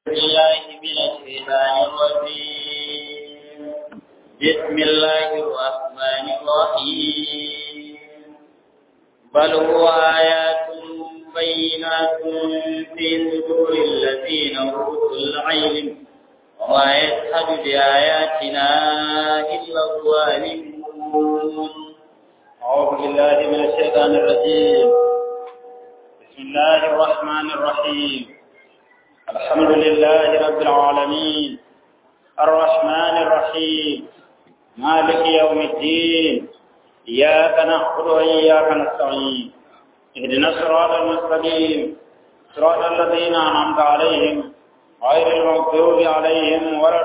بالله من الشيطان الرجيم. بسم الله الرحمن الرحيم. بل هو آيات بينات في صدور الذين أوتوا العلم وما يشهد بآياتنا إلا الظالمون. أعوذ بالله من الشيطان الرجيم. بسم الله الرحمن الرحيم. الحمد لله رب العالمين الرحمن الرحيم مالك يوم الدين. إياك نعبد وإياك نستعين. اهدنا الصراط المستقيم صراط الذين أنعمت عليهم غير المغضوب عليهم ولا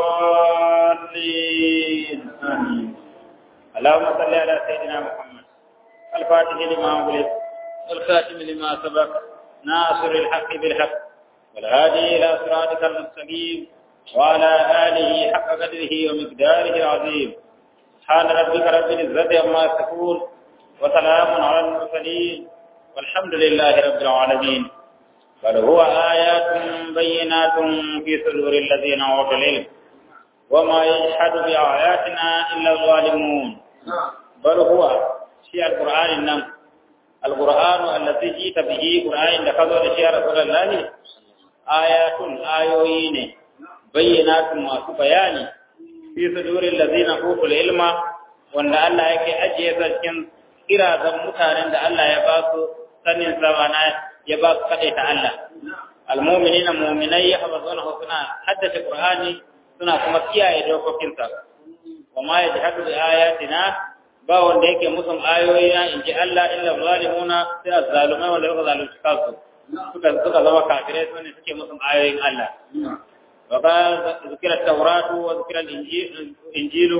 الضالين. آمين. اللهم صل على سيدنا محمد الفاتح لما أغلق والخاتم لما سبق ناصر الحق بالحق والهادي إلى صراطك المستقيم وعلى آله حق قدره ومقداره العظيم. سبحان ربك رب العزة عما يصفون وسلام على المرسلين والحمد لله رب العالمين. بل هو آيات بينات في صدور الذين أوتوا العلم وما يجحد بآياتنا إلا الظالمون. بل هو شيء القرآن القرآن الذي جئت به قرآن لقد شيء رسول الله آيات آيوين بينات ما بياني في صدور الذين أوتوا العلم وأن الله يكي أجيز كن إرادة متارن دا الله يباسو سنين زمانا يباسو قديت الله المؤمنين مؤمنين يحفظونه سنة حدث القرآن سنة كمكية يدوكو كنتا وما يجحد بآياتنا باون ديكي مسلم آيوين إن جاء الله إلا الظالمون سيئة الظالمين ولا يغضى للشكاكو suka zama kafirai su ne suke musun ayoyin Allah. Wa ka zikira Tauratu wa zikira Injilu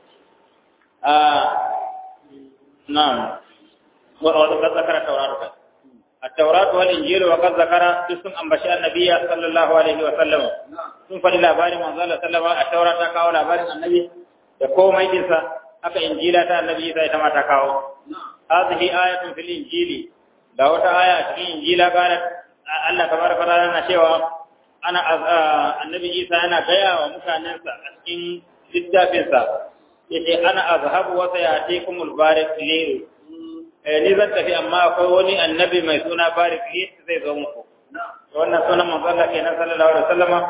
na'am wa ka zakara Tauratu التوراة والإنجيل وقد ذكر جسم أنبشاء النبي صلى الله عليه وسلم ثم فللابار من ظل سلم التوراة تكاو لابار النبي يقوم ميجنسا أكا إنجيلة النبي سيتما تكاو هذه آية في الإنجيل da wata aya cikin injila kana Allah tabaraka ta'ala na cewa ana annabi Isa yana gaya wa mutanensa a cikin littafinsa yace ana azhabu wa sayatikumul barik li ni zan tafi amma akwai wani annabi mai suna barik li zai zo muku wannan sunan manzon Allah kenan sallallahu alaihi wasallama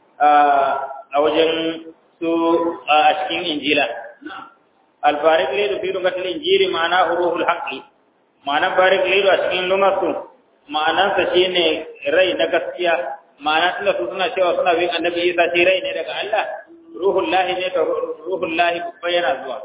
a wajen su a cikin injila al barik li fi lugatil injili ma'ana ruhul haqqi ma'anar barik lido a cikin lumarsu ma'anarsa shi ne rai na gaskiya ma'ana tunda su suna cewa suna bin annabi isa shi rai ne daga Allah ruhun lahi ne ta ruhun lahi babba yana zuwa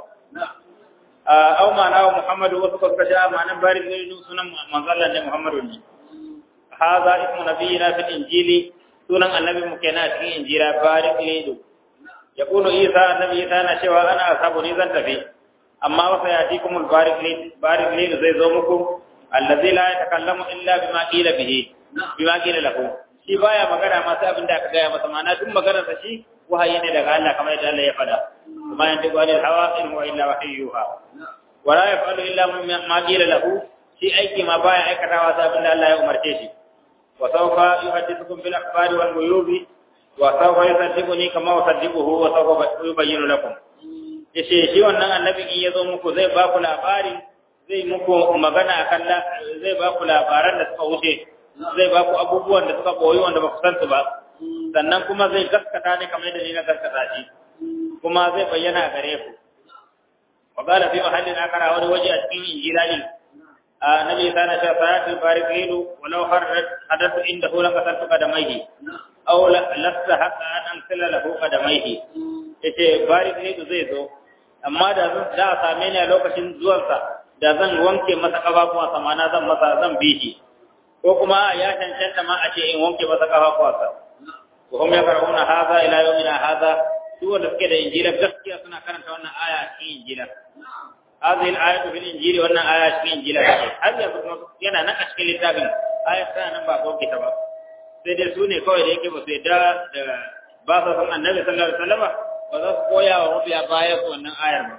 au ma'ana wa muhammadu wasu kuka sha ma'anar barik lido sunan manzallar ne muhammadu ne haza ismu nabiyina fil injili sunan annabi mu kenan a cikin injila barik lido ya kuno isa annabi isa na cewa ana asabu ni zan tafi amma wasa yatikumul barik lin zai zo muku allazi la yatakallamu illa bima qila lahu shi baya magana ma sai abinda aka gaya masa ma'ana duk maganar sa shi wahayi ne daga Allah kamar yadda Allah ya faɗa kuma yanzu qali hawa in huwa illa wahyuha wa la yafalu illa ma qila lahu shi aiki ma baya aikatawa sai abinda Allah ya umarce shi wa sawfa yuhaddithukum bil akhbari wal ghuyubi wa sawfa yusaddiquni kama usaddiquhu wa sawfa yubayyinu lakum yace shi wannan annabi in yazo muku zai ba ku labari zai muku magana akan zai ba ku labaran da suka wuce zai ba ku abubuwan da suka boye wanda ba ku san su ba sannan kuma zai gaskata ne kamar yadda ni na gaskata shi kuma zai bayyana gare ku wa qala fi mahallin akara wani waje a cikin injilani annabi sana ta sa'atul barikilu walau hadathu indahu la qataltu qadamaihi aw lasta hatta an amsala lahu qadamaihi yace barikilu zai zo amma da za a same ni a lokacin zuwansa da zan wanke masa kafafuwa samana zan bi shi ko kuma ya cancanta ma a ce in wanke masa kafafuwa ko kuma ya karɓuna haza ila yawmina haza duk wanda suke da injila gaskiya suna karanta wannan aya cikin injila hadhihi al-ayatu fil injili wannan aya cikin injila har yanzu kuma yana nan a cikin littafin ayat ta nan ba ko kita ba sai dai su ne kawai da yake ba su yadda da ba sa san annabi sallallahu alaihi wasallam ba za su koya wa mabiya baya su wannan ayar ba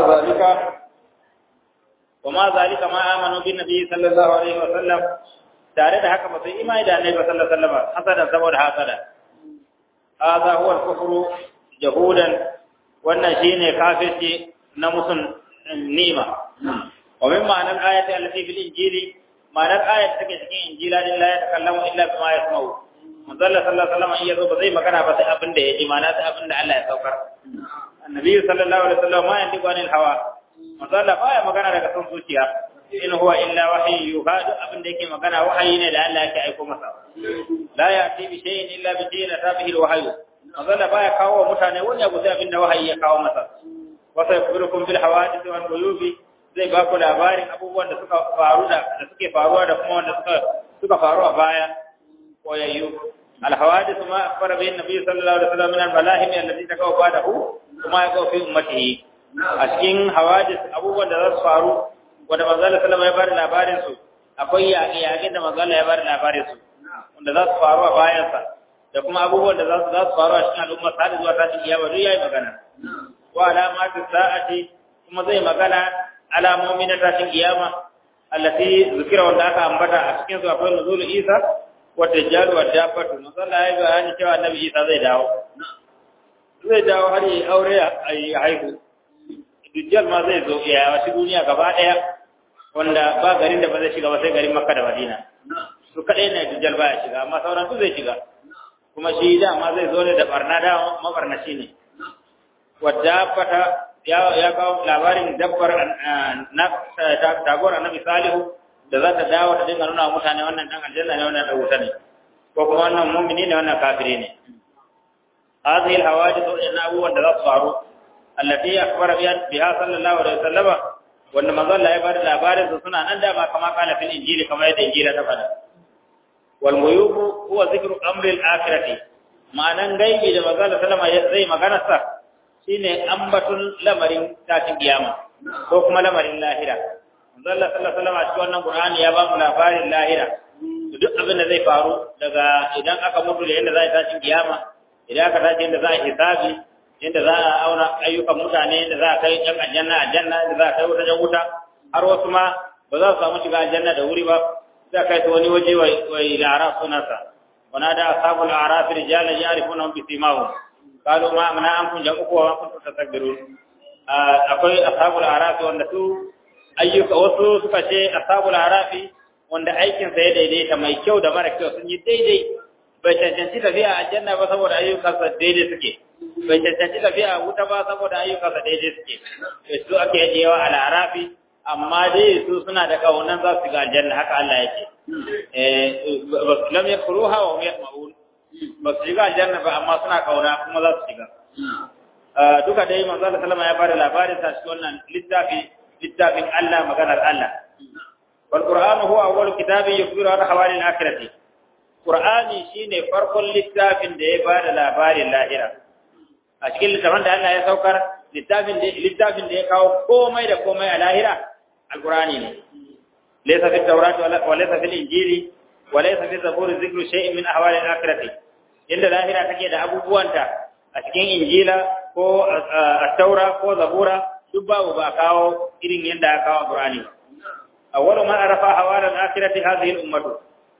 وما ذلك ما آمنوا بالنبي صلى الله عليه وسلم tare da haka ba sai imani da annabi sallallahu alaihi wasallam hasada saboda hasada hadha huwa al-kufru jahudan wannan shine kafirci na musun nima wa min ma'anar ayati allati fil injili ma'anar ayat take cikin injila din la yatakallamu illa bima yasma'u manzo sallallahu alaihi wasallam yazo ba zai magana ba sai abin da ya ji ma'ana sai abin da Allah ya saukar annabi sallallahu alaihi wasallam ma yantiqu anil hawa manzo Allah baya magana daga son zuciya in huwa illa wahyu yuha abin da yake magana wahayi ne da Allah yake aika masa la ya'ti bi shay'in illa bi shay'in tabihi al-wahyu manzo Allah baya kawo mutane wani abu sai abin da wahayi ya kawo masa wa saykhbirukum bil hawadith wal ghuyubi zai ba ku labarin abubuwan da suka faru da suke faruwa da kuma wanda suka faru a baya koyayyu al-hawadith ma akbara bi annabi sallallahu alaihi wasallam min al-malahim allati takaw ba'dahu kuma ya kawo fi ummatihi a cikin hawadith abubuwan da za su faru wanda manzo sallallahu alaihi wasallam ya bada labarin su akwai yaƙe da manzo ya bada labarin su wanda za su faru a bayan sa da kuma abubuwan da za su faru a cikin al'umma sa zuwa tashin kiyama duk yayi magana wa alamatu sa'ati kuma zai magana alamomi na tashin kiyama allati zikira wanda aka ambata a cikin su akwai nuzul Isa wa dajjal wa dabbatu musalla ya bayani cewa annabi Isa zai dawo har yi aure a haihu dajjal ma zai zo ya wasu duniya gaba daya wanda ba garin da ba zai shiga ba sai garin Makka da Madina su kadai ne dajjal ba ya shiga amma sauran su zai shiga kuma shi da ma zai zo ne da barna da mabarnaci ne wa dabbata ya kawo labarin dabbar na tagora annabi Salihu da za ta dawo ta dinga nuna mutane wannan dan aljanna ne wannan dan wuta ne ko kuma wannan mu'mini ne wannan kafiri ne hadhihi alhawadith inna abuwan da za su faru allati akbara biha sallallahu alaihi wasallam wanda manzo Allah ya bada labarin su suna nan da ba kama kana fil injili kamar yadda injila ta faɗa wal ghuyub huwa dhikru amri al-akhirati ma'anan gaibi da manzo Allah sallama zai magana sa shine ambatun lamarin tashin kiyama ko kuma lamarin lahira manzo Allah sallallahu alaihi wasallam a cikin wannan Qur'ani ya ba mu labarin lahira duk abin da zai faru daga idan aka mutu da yanda za a tashin kiyama idan aka tashi yanda za a hisabi yanda za a auna ayyukan mutane yanda za a kai yan aljanna yanda za a kai wuta har wasu ma ba za su samu shiga aljanna da wuri ba za kai su wani waje wa ila sunansa wana da ashabul a'raf rijalan ya'rifunahum bi simahum qalu ma amna ankum jam'ukum wa kuntum tastakbirun akwai ashabul a'raf wanda su ayyuka wasu suka ce ashabul a'raf wanda aikin sa ya daidaita mai kyau da mara kyau sun yi daidai bai cancanci tafiya aljanna ba saboda ayyukan sa daidai suke bai cancanci tafiya wuta ba saboda ayyukan sa daidai suke su ake yajewa al-a'raf amma dai su suna da kaunan za su ga aljanna haka Allah yake lam yakruha wa hum yasma'un ba su shiga aljanna ba amma suna kauna kuma za su shiga duka dai manzo Allah sallama ya bada labarin sa cikin wannan littafin Allah maganar Allah wal qur'anu huwa awwalu kitabin yukhbiru an hawali al-akhirati qur'ani shine farkon littafin da ya bada labarin lahira a cikin littafin da Allah ya saukar littafin da ya kawo komai da komai a lahira al-qur'ani ne laysa fi tawrati wa laysa fi injili wa laysa fi zaburi dhikru shay'in min ahwali al-akhirati inda lahira take da abubuwanta a cikin injila ko at-taura ko zabura duk babu ba kawo irin yanda aka kawo qur'ani awwalu ma arafa ahwali al-akhirati hadhihi al-ummatu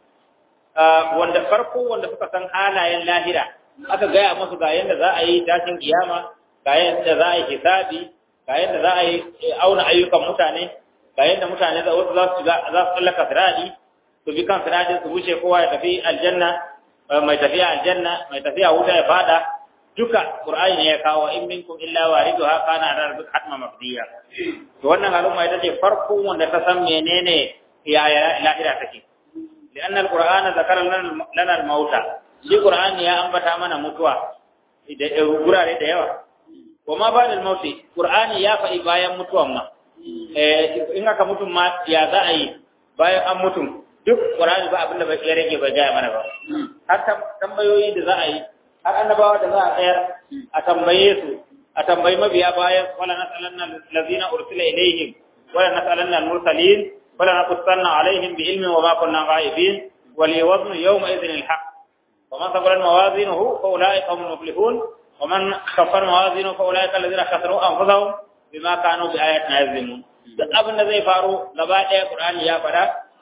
wanda farko wanda suka san halayen lahira aka gaya musu ga yanda za a yi tashin kiyama ga yanda za a yi hisabi ga yanda za a yi auna ayyukan mutane ga yanda mutane za su tsallaka sirati su bi kan sirati su wuce kowa ya tafi aljanna mai tafiya aljanna mai tafiya wuta ya fada duka qur'ani ne ya kawo in minkum illa wariduha kana ala rabbika hatma maqdiya to wannan al'umma ita ce farko wanda ta san menene ya lahira take لأن القرآن ذكر لنا الموت shi Qur'ani ya ambata mana mutuwa da gurare da yawa kuma ba da mauti Qur'ani ya faɗi bayan mutuwan ma in aka mutum ma ya za a yi bayan an mutum duk Qur'ani ba abinda bai rage bai gaya mana ba har tambayoyi da za a yi har annabawa da za a tsayar a tambaye su a tambayi mabiya bayan wala nasalanna allazina ursila ilaihim wala nasalanna al-mursalin wala naqussanna alaihim bi ilmin wa ma kunna ghaibin wal waznu yawma idhin al-haq ومن ثقلت موازينه فأولئك هم المفلحون ومن خفت موازينه فأولئك الذين خسروا أنفسهم بما كانوا بآياتنا يظلمون abin da zai faru gaba ɗaya Qur'ani ya fada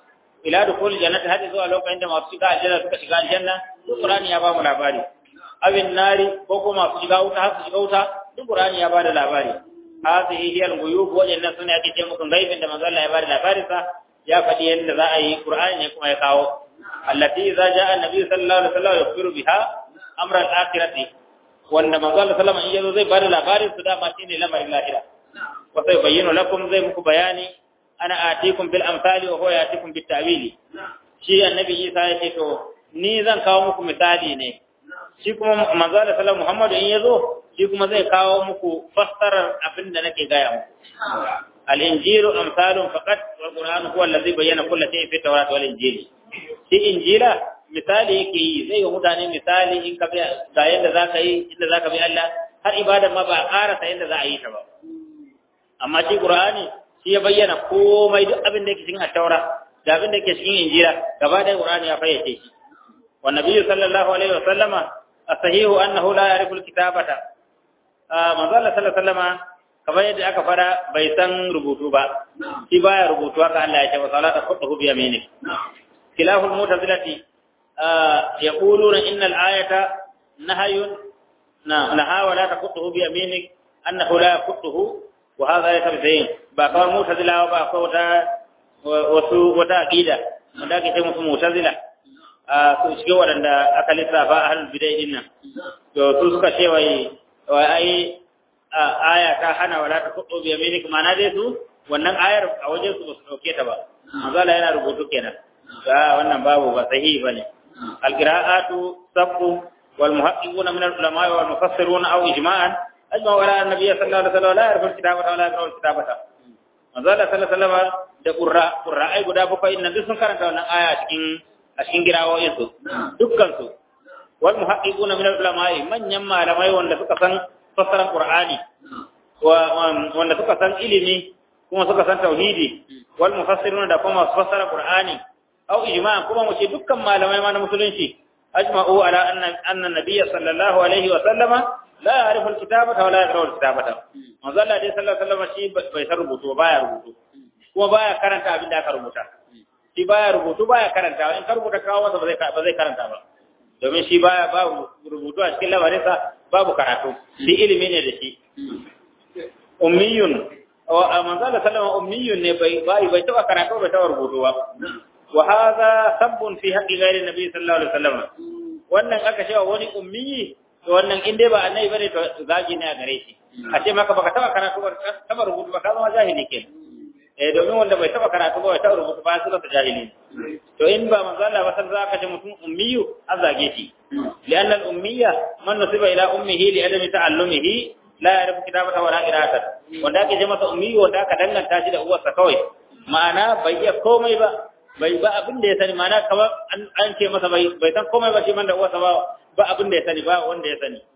ila dukul jannati hadi zuwa lokacin da masu shiga aljanna suka shiga aljanna duk Qur'ani ya ba mu labari abin nari ko kuma masu shiga wuta har su shiga wuta duk Qur'ani ya ba da labari hadhihi hiya al-ghuyub wajanna sunna yake ce muku gaibin da manzo Allah ya ba da labarin sa ya faɗi yadda za a yi Qur'ani ne kuma ya kawo allati idza jaa an-nabi sallallahu alaihi wasallam yukhbiru biha amra al-akhirati wanda manzo Allah sallallahu alaihi wasallam zai ba da labarin su da ma shine lamarin lahira wa sai bayyana lakum zai muku bayani ana atikum bil amsali wa huwa yatikum bit ta'wili shi annabi Isa ya ce to ni zan kawo muku misali ne shi kuma manzo Allah sallallahu Muhammadu in yazo shi kuma zai kawo muku fassarar abin da nake gaya muku al injilu amsalun faqat wal qur'an huwa alladhi bayyana kull shay'in fi tawrat wal injil shi injila misali yake yi zai ga mutane misali in ka bi ga yadda zaka yi inda zaka bi Allah har ibada ma ba karasa yadda za a yi ta ba amma shi qur'ani shi ya bayyana komai duk abin da yake cikin at-taura da abin da yake cikin injila gaba da qur'ani ya fayyace shi wa nabiyyu sallallahu alaihi wa sallama as-sahihu annahu la ya'rifu al-kitabata manzo Allah sallallahu alaihi wa sallama kamar yadda aka fara bai san rubutu ba shi baya rubutu haka Allah ya ce wa salata qutuhu bi yaminik khilaful mu'tazilati yaquluna innal ayata nahyun naha wa la taqutuhu bi yaminik annahu la yaqutuhu wa hadha yatabayin ba kawai mu'tazila ba ko wata aqida wanda ake ce musu mu'tazila su shige wadanda aka lissafa ahlul bid'ah din nan to su suka ce wai ai aya ta hana wala ta kudu bi yaminik mana dai su wannan ayar a wajen su ba su dauke ta ba manzo Allah yana rubutu kenan wannan babu ba sahihi bane al-qira'atu sabqu wal muhaqqiquna min al-ulama wal mufassiruna aw ijma'an ajma'u ala an-nabiy sallallahu alaihi wasallam la ya'rifu al-kitabata wa la yaqra'u al-kitabata manzo Allah sallallahu alaihi wasallam da qurra'ai guda bakwai nan duk sun karanta wannan aya a cikin girawoyin su dukkan su wal muhaqqiquna min al-ulama manyan malamai wanda suka san fassarar qur'ani wanda suka san ilimi kuma suka san tauhidi wal mufassiruna da kuma fassarar qur'ani aw ijma'an kuma mu ce dukkan malamai ma na musulunci ajma'u ala anna nabiyya sallallahu alaihi wa sallama la ya'rifu al-kitabata wa la yaqra'u al-kitabata manzo Allah dai sallallahu alaihi wasallam shi bai san rubutu baya rubutu kuma baya karanta abin da aka rubuta shi baya rubutu baya karanta in ka rubuta kawo masa ba zai karanta ba domin shi baya babu rubutu a cikin lamarinsa babu karatu shi ilimi ne da shi ummiyun wa manzo Allah sallallahu ummiyun ne bai taba karatu bai taba rubutu ba wa hadha sabbun fi haqqi ghairi nabi sallallahu alaihi wasallam wannan aka cewa wani ummi to wannan in dai ba annabi bane to zagi ne a gare shi a ce maka baka taba karatu ba taba rubutu ba ka zama jahili ke domin wanda bai taba karatu ba bai taba rubutu ba su da jahili to in ba manzo Allah ba san za ka ce mutum ummiyu an zage shi lian al ummiya man nasiba ila ummihi li adami ta'allumihi la ya'rifu kitabata wala qira'ata wanda ake ce masa ummiyu wanda aka danganta shi da uwarsa kawai ma'ana bai iya komai ba bai ba abin da ya sani ma'ana kamar an ce masa bai san komai ba shi man da uwarsa ba abin da ya sani ba wanda ya sani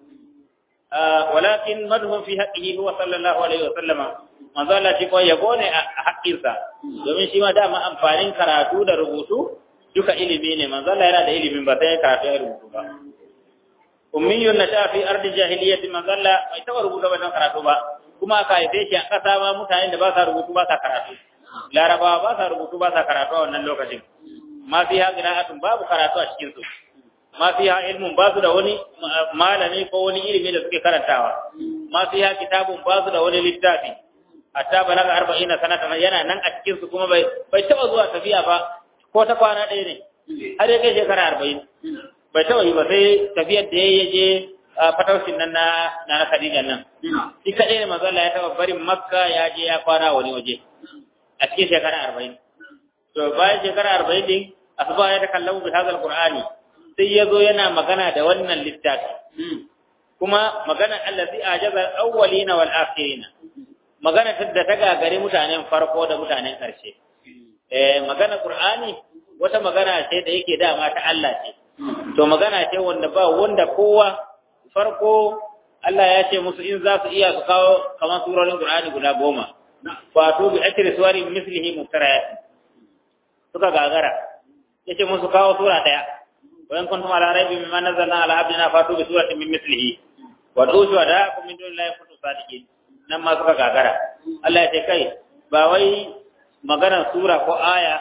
walakin madhum fi haqqihi huwa sallallahu alaihi wa sallama manzo Allah shi ko yabo ne a haƙƙinsa domin shi ma dama amfanin karatu da rubutu duka ilimi ne manzo Allah yana da ilimin ba sai karatu da rubutu ba ummiyun nasha fi ardi jahiliyyati manzo Allah bai taba rubuta ba dan karatu ba kuma aka haife shi a ƙasa ma mutanen da ba sa rubutu ba sa karatu larabawa ba sa rubutu ba sa karatu a wannan lokacin ma fi ha qira'atun babu karatu a cikin su ma fi ha ilmun ba su da wani malami ko wani ilimi da suke karantawa ma fi ha kitabun ba su da wani littafi hatta balaga 40 sanatan yana nan a cikin su kuma bai taba zuwa tafiya ba ko ta kwana ɗaya ne har ya kai shekara 40 bai taba yi ba sai tafiyar da ya je fatawshin nan na Khadija nan shi kadai ne manzo Allah ya taba barin Makka ya je ya kwana wani waje a cikin shekara 40 to bayan shekara 40 din asba ya takallamu bi hadal qur'ani sai yazo yana magana da wannan littafi kuma magana allazi ajaza awwalina wal akhirina magana da ta gagare mutanen farko da mutanen karshe magana qur'ani wata magana ce da yake dama ta Allah ce to magana ce wanda ba wanda kowa farko Allah ya ce musu in za su iya su kawo kamar surorin qur'ani guda 10 wato bi akri suwari mislihi muftarayat suka gagara yace musu kawo sura daya wayan kuntum ala raibi mimma nazzalna ala abdina fatu bi suratin min mislihi wa du'u da kum min dunillahi kuntum sadiqin nan ma suka gagara Allah ya ce kai ba wai maganar sura ko aya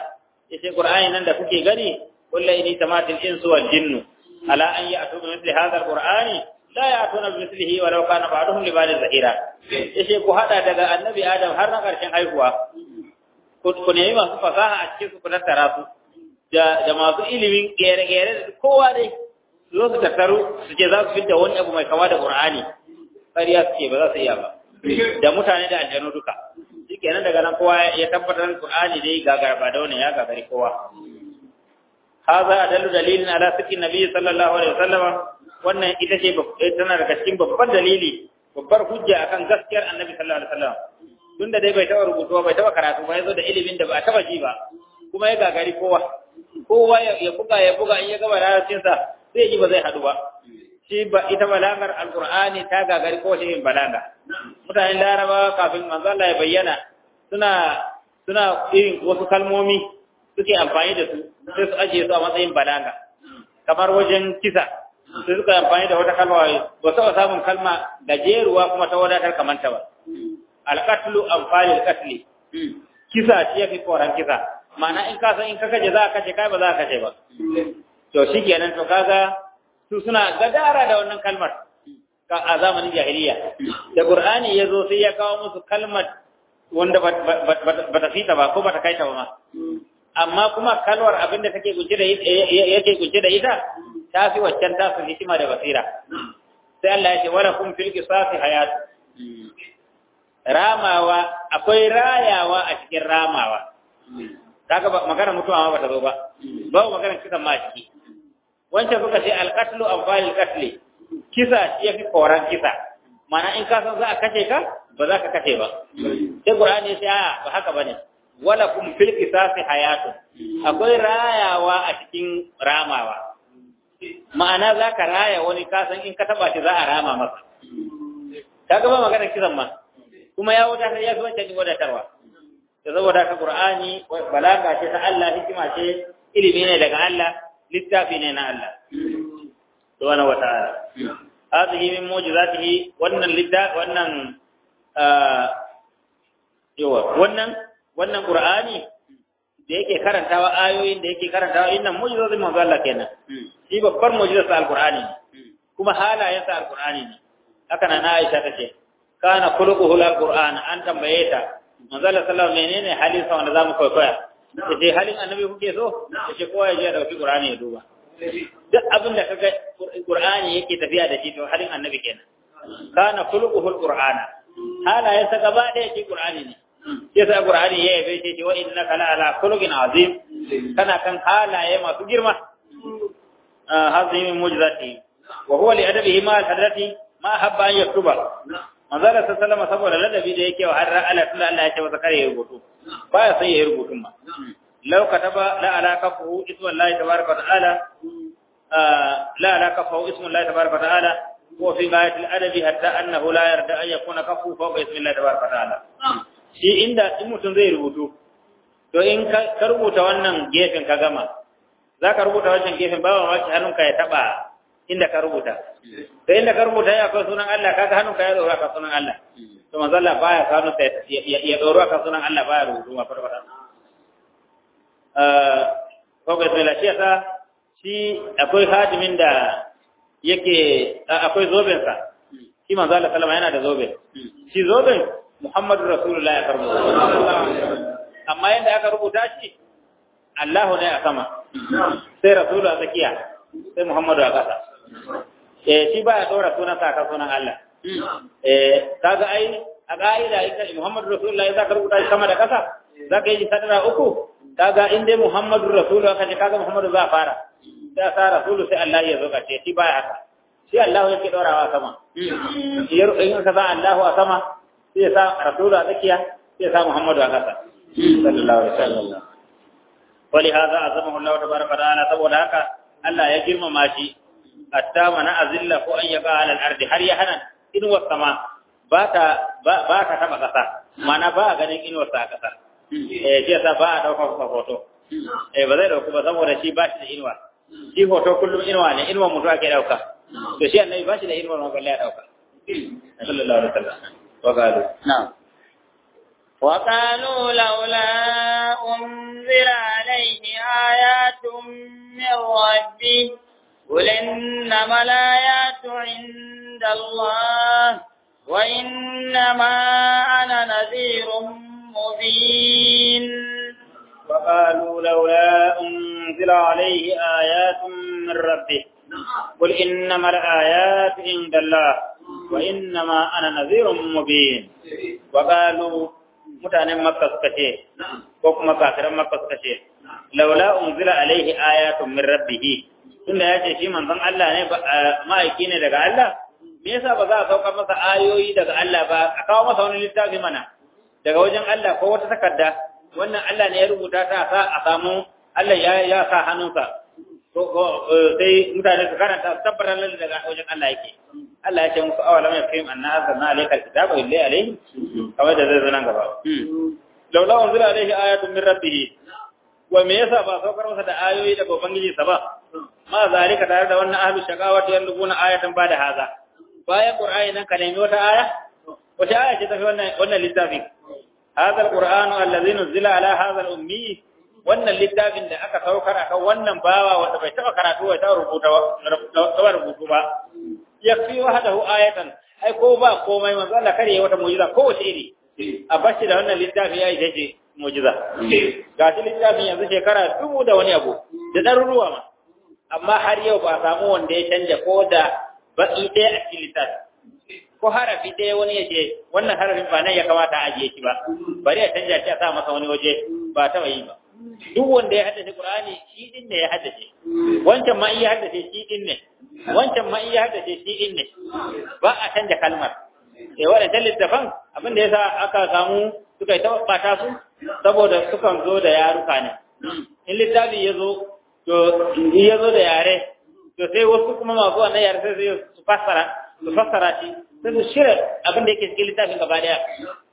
yace qur'ani nan da kuke gani kullu inni tamatil insu wal jinnu ala an ya'tu bi mithli hadha al-qur'ani la ya'tuna bi mithlihi walau kana ba'duhum li ba'din zahira yace ku hada daga annabi adam har na karshen haihuwa ku ne masu fasaha a cikin su ku tattara su da masu ilimin gere-gere kowa dai zo su tattaru su ce za su fidda wani abu mai kama da qur'ani ƙarya suke ba za su iya ba da mutane da aljanu duka shikenan daga nan kowa ya tabbatar qur'ani dai gagara da wannan ya gagari kowa hadha adallu dalilin ala sirri nabi sallallahu alaihi wasallam wannan ita ce tana daga cikin babban dalili babbar hujja akan gaskiyar annabi sallallahu alaihi wasallam tunda dai bai taba rubutu bai taba karatu ba yazo da ilimin da ba taba ji ba kuma ya gagari kowa ya buga in ya gaba larabcin sa sai ji ba zai hadu ba shi ba ita balagar alqur'ani ta gagari ko shi balaga mutanen laraba kafin manzo Allah ya bayyana suna irin wasu kalmomi suke amfani da su sai su ajiye su a matsayin balaga kamar wajen kisa sai suka amfani da wata kalma ba su samun kalma gajeruwa kuma ta wadatar kamar ta ba alqatlu amfalil qatli kisa ce yafi koran kisa ma'ana in ka san in ka kaje za ka kace kai ba za ka kace ba to shikenan to kaga su suna gadara da wannan kalmar a zamanin jahiliya da qur'ani yazo sai ya kawo musu kalmar wanda ba ta fita ba ko ba ta kaita ba ma amma kuma kalwar abinda take guje da yake guje da ita ta fi waccan ta su hikima da basira sai Allah ya ce wala kum fil qisasi hayat ramawa akwai rayawa a cikin ramawa kaga magana mutuwa ma bata zo ba babu magana kisan ma ciki wancan suka ce alqatlu amfalil qatli kisa shi yafi koran kisa mana in ka san za a kace ka ba za ka kace ba sai qur'ani sai a ba haka bane wala kum fil qisasi hayatun akwai rayawa a cikin ramawa ma'ana za ka raya wani ka san in ka taba shi za a rama masa kaga ba magana kisan ma kuma ya wuta sai ya zo wancan wadatarwa da saboda ka qur'ani balaga ce ta Allah hikima ce ilimi ne daga Allah littafi ne na Allah subhanahu wa ta'ala hadhihi min mu'jizatihi wannan qur'ani da yake karantawa ayoyin da yake karantawa innan mu'jizatun manzo Allah kenan shi babbar mu'jizar alqur'ani kuma halayen sa alqur'ani ne haka nan Aisha tace kana khuluquhu alqur'an an tambaye ta manzo Allah sallallahu alaihi menene halin sa wanda zamu koya yace halin annabi kuke so yace kowa ya je da dauki qur'ani ya duba duk abin da kaga qur'ani yake tafiya da shi to halin annabi kenan kana khuluquhu alqur'ana halayen sa gaba da yake qur'ani ne sai qur'ani ya yabe shi wa innaka la ala khuluqin azim kana kan halaye masu girma hazimi mujzati wa huwa li adabihi ma hadrati ma habba an yaktuba manzala sallama saboda ladabi da yake wa har Allah ya ce wa zakari ya rubutu baya sai ya rubutu ma law kataba la ala kafu ismullahi tabaaraka wa ta'ala la ala kafu ismullahi tabaaraka wa ta'ala wa fi ghayat al-adabi hatta annahu la yarda an yakuna kafu fawqa ismillahi tabaaraka wa ta'ala shi inda in mutum zai rubutu to in ka rubuta wannan gefen ka gama za ka rubuta wancan gefen ba ma wace hannunka ya taba inda ka rubuta to inda ka rubuta ya akwai sunan Allah kaga hannunka ya dora ka sunan Allah to manzo Allah baya ka hannunka ya dora ka sunan Allah baya rubutu ma farfara ko ga bilashiyata shi akwai hadimin da yake akwai zoben sa shi manzo Allah sallama yana da zobe shi zoben Muhammadu Rasulullah ya karbo amma yanda aka rubuta shi Allahu ne a sama sai Rasulu a tsakiya sai Muhammadu a ƙasa shi ba ya dora sunan sa ka sunan Allah kaga ai a ka'ida ita Muhammadu Rasulullah ya zaka rubuta shi sama da ƙasa zaka yi sadara uku kaga in dai Muhammadu Rasulullah kaje kaga Muhammadu za fara sai sa Rasulu sai Allah ya zo ka ce shi ba ya haka shi Allah yake dorawa sama in ka sa Allahu a sama sai ya sa Rasulu a tsakiya sai ya sa Muhammadu a ƙasa sallallahu alaihi wasallam ولهذا عظمه الله تبارك وتعالى saboda haka Allah ya girmama shi hatta mana azilla ko an yaga alal ardi har ya hana inuwar sama ba ta taba kasa mana ba ganin inuwar sa kasa shi yasa ba a dauka hoto ba zai dauku ba saboda shi ba shi da inuwa shi hoto kullum inuwa ne inuwar mutu ake dauka to shi annabi ba shi da inuwar ma balle ya dauka sallallahu alaihi wasallam wa qalu na'am وقالوا لولا أنزل عليه آيات من ربه قل إنما الآيات عند الله وإنما أنا نذير مبين. وقالوا لولا أنزل عليه آيات من ربه قل إنما الآيات عند الله وإنما أنا نذير مبين. وقالوا mutanen Makka suka ce ko kuma kafiran Makka suka ce laula unzila alaihi ayatun min rabbih, tunda ya ce shi manzon Allah ne ma'aiki ne daga Allah, me yasa ba za a saukar masa ayoyi daga Allah ba, a kawo masa wani littafi mana daga wajen Allah ko wata takarda, wannan Allah ne ya rubuta ta a samu Allah ya sa hannunsa sai mutane su karanta su tabbatar lalle daga wajen Allah yake. Allah ya ce musu awalam yaqim anna anzalna alayka alkitaba illa alayhi, kamar da zai zana gaba laula unzila alayhi ayatun min rabbih, wa me yasa ba saukar masa da ayoyi daga ubangiji sa ba, ma zalika tare da wannan ahlus shaqawati yanzuna ayatan ba da haza, bayan qur'ani nan ka nemi wata aya, wata aya ce ta fi wannan littafin hadha alqur'anu allazi nuzila ala hadha al-ummi, wannan littafin da aka saukar akan wannan bawa wanda bai taba karatu bai taba rubutu ba, yakfi wahdahu ayatan, ai ko ba komai manzo Allah kare wata mu'jiza ko wace iri a bashi da wannan littafi yayi dace mu'jiza. Ga shi littafin yanzu shekara 1000 da wani abu da daruruwa ma, amma har yau ba samu wanda ya canja ko da baki ɗaya a cikin littafi ko harafi ɗaya wani ya ce wannan harafin ba nan ya kamata a ajiye shi ba, bari a canja shi a sa masa wani waje, ba taɓa yi ba. Duk wanda ya haddace Qur'ani shi din ne ya haddace, wancan ma iya haddace shi din ne, wancan ma iya haddace shi din ne, ba a canja kalmar. Sai waɗannan littafan abin da yasa aka samu suka yi tabbata su saboda sukan zo da yaruka ne. In littafi ya zo da yare, to sai wasu kuma masu wannan yare sai su fassara shi, sai su shirya abin da yake cikin littafin gaba daya,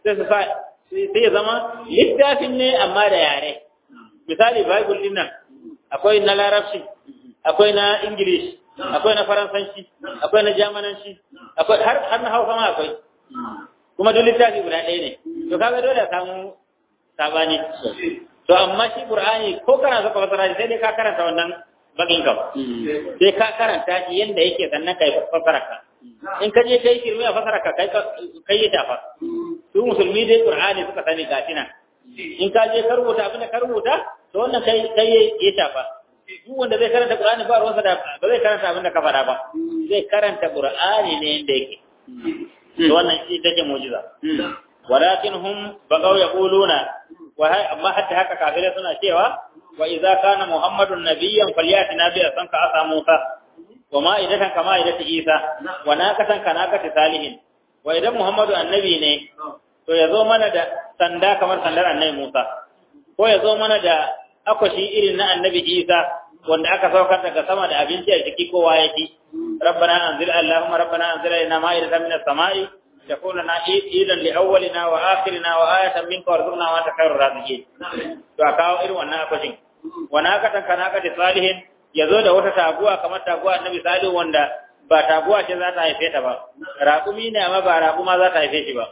sai ya zama littafin ne amma da yare. Misali Bible din nan akwai na Larabci, akwai na English, akwai na Faransanci, akwai na Jamananci, akwai har na Hausa ma akwai. Kuma duk littafi guda ɗaya ne. To kaga dole a samu sabani. To amma shi Qur'ani ko kana so ka fasara sai dai ka karanta wannan bakin ka. Sai ka karanta shi yanda yake sannan kai fasara ka. In ka je kai kirmi a fasara ka kai ya tafa. Su musulmi dai Qur'ani suka sani gashi nan. In ka je ka rubuta abin da ka rubuta, to wannan kai ya shafa. Duk wanda zai karanta Qur'ani ba ruwansa da ba zai karanta abin da ka fara ba, zai karanta Qur'ani ne yanda yake. To wannan shi take mu'jiza. Walakin hum bagaw yaquluna wa amma hatta haka kafirai suna cewa wa idza kana Muhammadun nabiyyan falyatina bi asanka asa Musa wa ma idatan kama idati Isa wa nakatan kanakati salihin. Wa idan Muhammadu annabi ne, to ya zo mana da sanda kamar sandar annabi Musa, ko ya zo mana da akwashi irin na annabi Isa wanda aka saukar daga sama da abinci a jiki kowa ya ci. Rabbana anzil Allahumma rabbana anzil alaina ma'idatan minas sama'i takuna idan li awwalina wa akhirina wa ayatan minka warzuqna wa anta khairur raziqin. To akawo irin wannan akwashin. Wana ka tanka da salihin ya zo da wata taguwa kamar taguwa annabi Salihu wanda ba taguwa ce za ta haife ta ba. Raƙumi ne amma ba raƙuma za ta haife shi ba.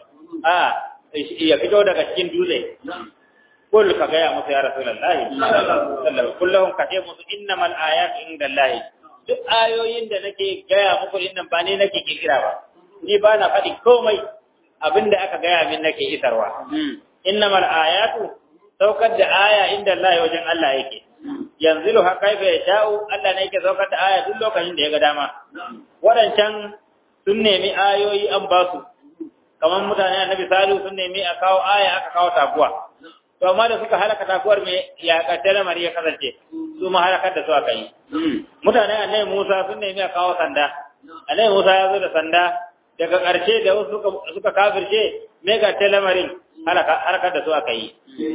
Ya fito daga cikin dutse. Kul ka gaya musu ya Rasulullahi kullum ka ce musu innamal ayatu indallahi, duk ayoyin da nake gaya muku innan ba ne nake kirkira ba, ni ba na faɗi komai, abinda aka gaya min nake isarwa. Innamal ayatu, saukar da aya indallahi wajen Allah yake, yanzilu ha kaifa yasha'u, Allah ne yake saukar da aya duk lokacin da ya ga dama. Waɗancan sun nemi ayoyi an ba su, kamar mutane annabi Salihu sun nemi a kawo aya aka kawo taguwa. To amma da suka halaka taguwar me ya kaddara mari ya kasance, su ma halakar da su aka yi. Mutane annabi Musa sun nemi a kawo sanda, annabi Musa ya zo da sanda, daga ƙarshe da wasu suka kafirce me ga telemarin halakar da su aka yi.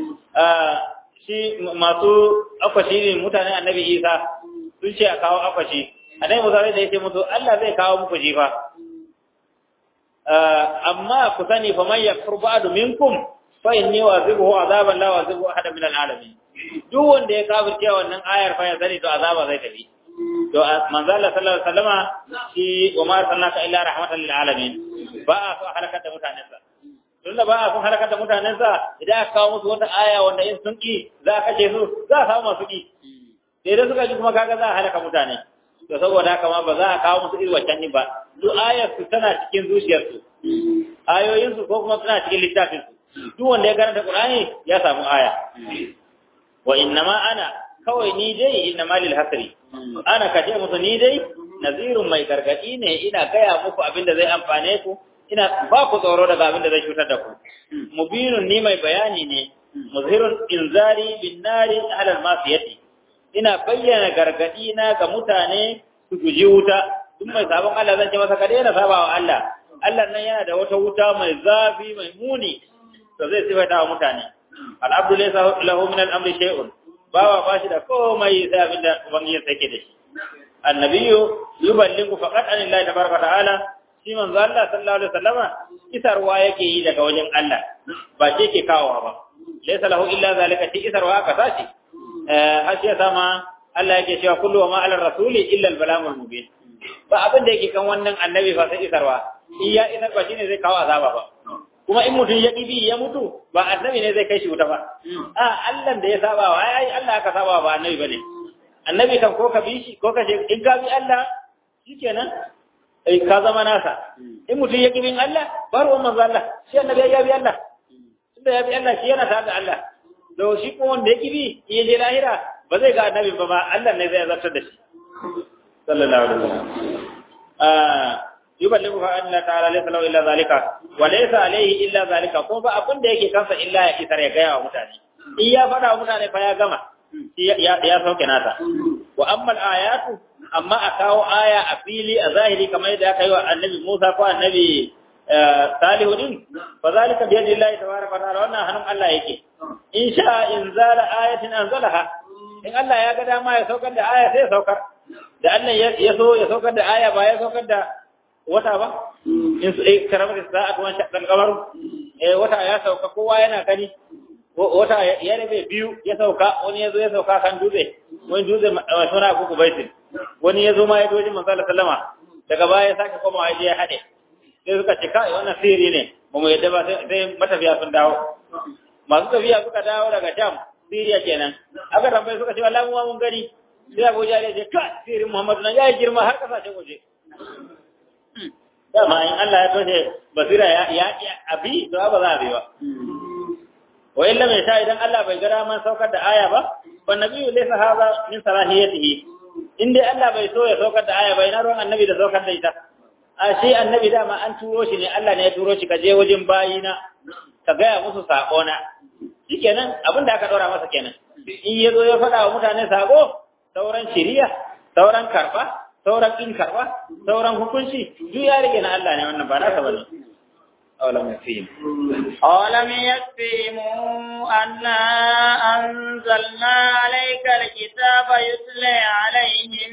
Shi masu akwashi ne mutane annabi Isa sun ce a kawo akwashi, annabi Musa zai da yake musu Allah zai kawo muku jifa. Amma ku sani fa man yakfur ba'du minkum fa inni wazibuhu azaban la wazibu ahadan min alalamin. Duk wanda ya kafirce wannan ayar fa ya sani to azaba zai tafi. To manzo Allah sallallahu alaihi wasallama shi Umar sallaka illa rahmatan lil alamin, ba a so halakar da mutanensa. tun da ba a sun halakar da mutanensa idan aka kawo musu wata aya wanda in sun ki za a kashe su za a samu masu ki sai da suka ji kuma kaga za a halaka mutane to saboda haka ma ba za a kawo musu irin wancan ba duk ayar su tana cikin zuciyarsu ayoyin su ko kuma suna cikin littafin su duk wanda ya karanta Qur'ani ya samu aya wa innama ana kawai ni dai innama lil hasri ana kace musu ni dai nazirun mai gargadi ne ina gaya muku abin da zai amfane ku ina ba ku tsoro daga abin da zai cutar da ku mubinun ni mai bayani ne muzhirun inzari bin nari ala al-masiyati ina bayyana gargadi na ga mutane su guji wuta duk mai sabon Allah zan ce masa ka daina sabawa Allah Allah nan yana da wata wuta mai zafi mai muni to zai sifata wa mutane al-abdu laysa lahu min al-amri shay'un bawa bashi da komai sai abin da ubangiji yake da shi annabiyyu yuballighu faqat anillahi tabaraka ta'ala shi manzo Allah sallallahu alaihi wasallama isarwa yake yi daga wajen Allah ba shi yake kawowa ba laysa lahu illa zalika shi isarwa aka sashi hashiya sama Allah yake cewa kullu ma ala rasuli illa al-balamul mubin ba abin da yake kan wannan annabi fa sai isarwa iya isar ba shine zai kawo azaba ba kuma in mutum ya kibi ya mutu ba annabi ne zai kai shi wuta ba a Allah da ya saba wa ai Allah aka saba ba annabi bane annabi kan ko ka bi shi ko ka je in ka bi Allah shikenan ka zama nasa in mutum ya kibin Allah bar wannan Allah shi annabi ya bi Allah inda ya bi Allah shi yana tare da Allah to shi ko wanda ya kibi ya je lahira ba zai ga annabi ba Allah ne zai zartar da shi sallallahu alaihi wasallam yuballighu anna ta'ala laysa lahu illa zalika wa laysa alayhi illa zalika ko ba abin da yake kansa illa ya isar ya ga wa mutane in ya fada wa mutane fa ya gama ya sauke nata wa amma al-ayatu amma a kawo aya a fili a zahiri kamar yadda aka yi wa annabi Musa ko annabi Salihu din fa zalika bi yadillahi tabaraka wa ta'ala wannan hannun Allah yake in sha inzala ayatin anzalaha in Allah ya ga dama ya saukar da aya sai ya saukar da Allah ya so ya saukar da aya ba ya saukar da wata ba in su karamar sa'at wan shaqqal qamar wata ya sauka kowa yana gani wata ya rabe biyu ya sauka wani yazo ya sauka kan dutse wani dutse suna kuku baitin wani yazo ma ya doji manzo sallama daga baya ya sake koma waje ya hade sai suka ce kai wannan sirri ne ba mu yadda ba sai matafiya sun dawo masu tafiya suka dawo daga Sham Syria kenan aka tambaye suka ce wallahi mu mun gani sai Abu Jahl ya ce kai sirrin Muhammadu nan ya girma har kasashen waje dama in Allah ya toshe basira ya abi to ba za a bi ba wa illa mai sha idan Allah bai gara man saukar da aya ba fa nabiyyu laysa hadha min salahiyatihi in dai Allah bai so ya saukar da aya ba ina ruwan annabi da saukar da ita a shi annabi dama an turo shi ne Allah ne ya turo shi ka je wajen bayina ka gaya musu sako na shikenan abin da aka dora masa kenan in yazo ya faɗa wa mutane sako sauran shiriya sauran karba sauran in karba sauran hukunci duk ya rige na Allah ne wannan ba nasa bane awalam yakfihim anna anzalna alayka alkitaba yutla alayhim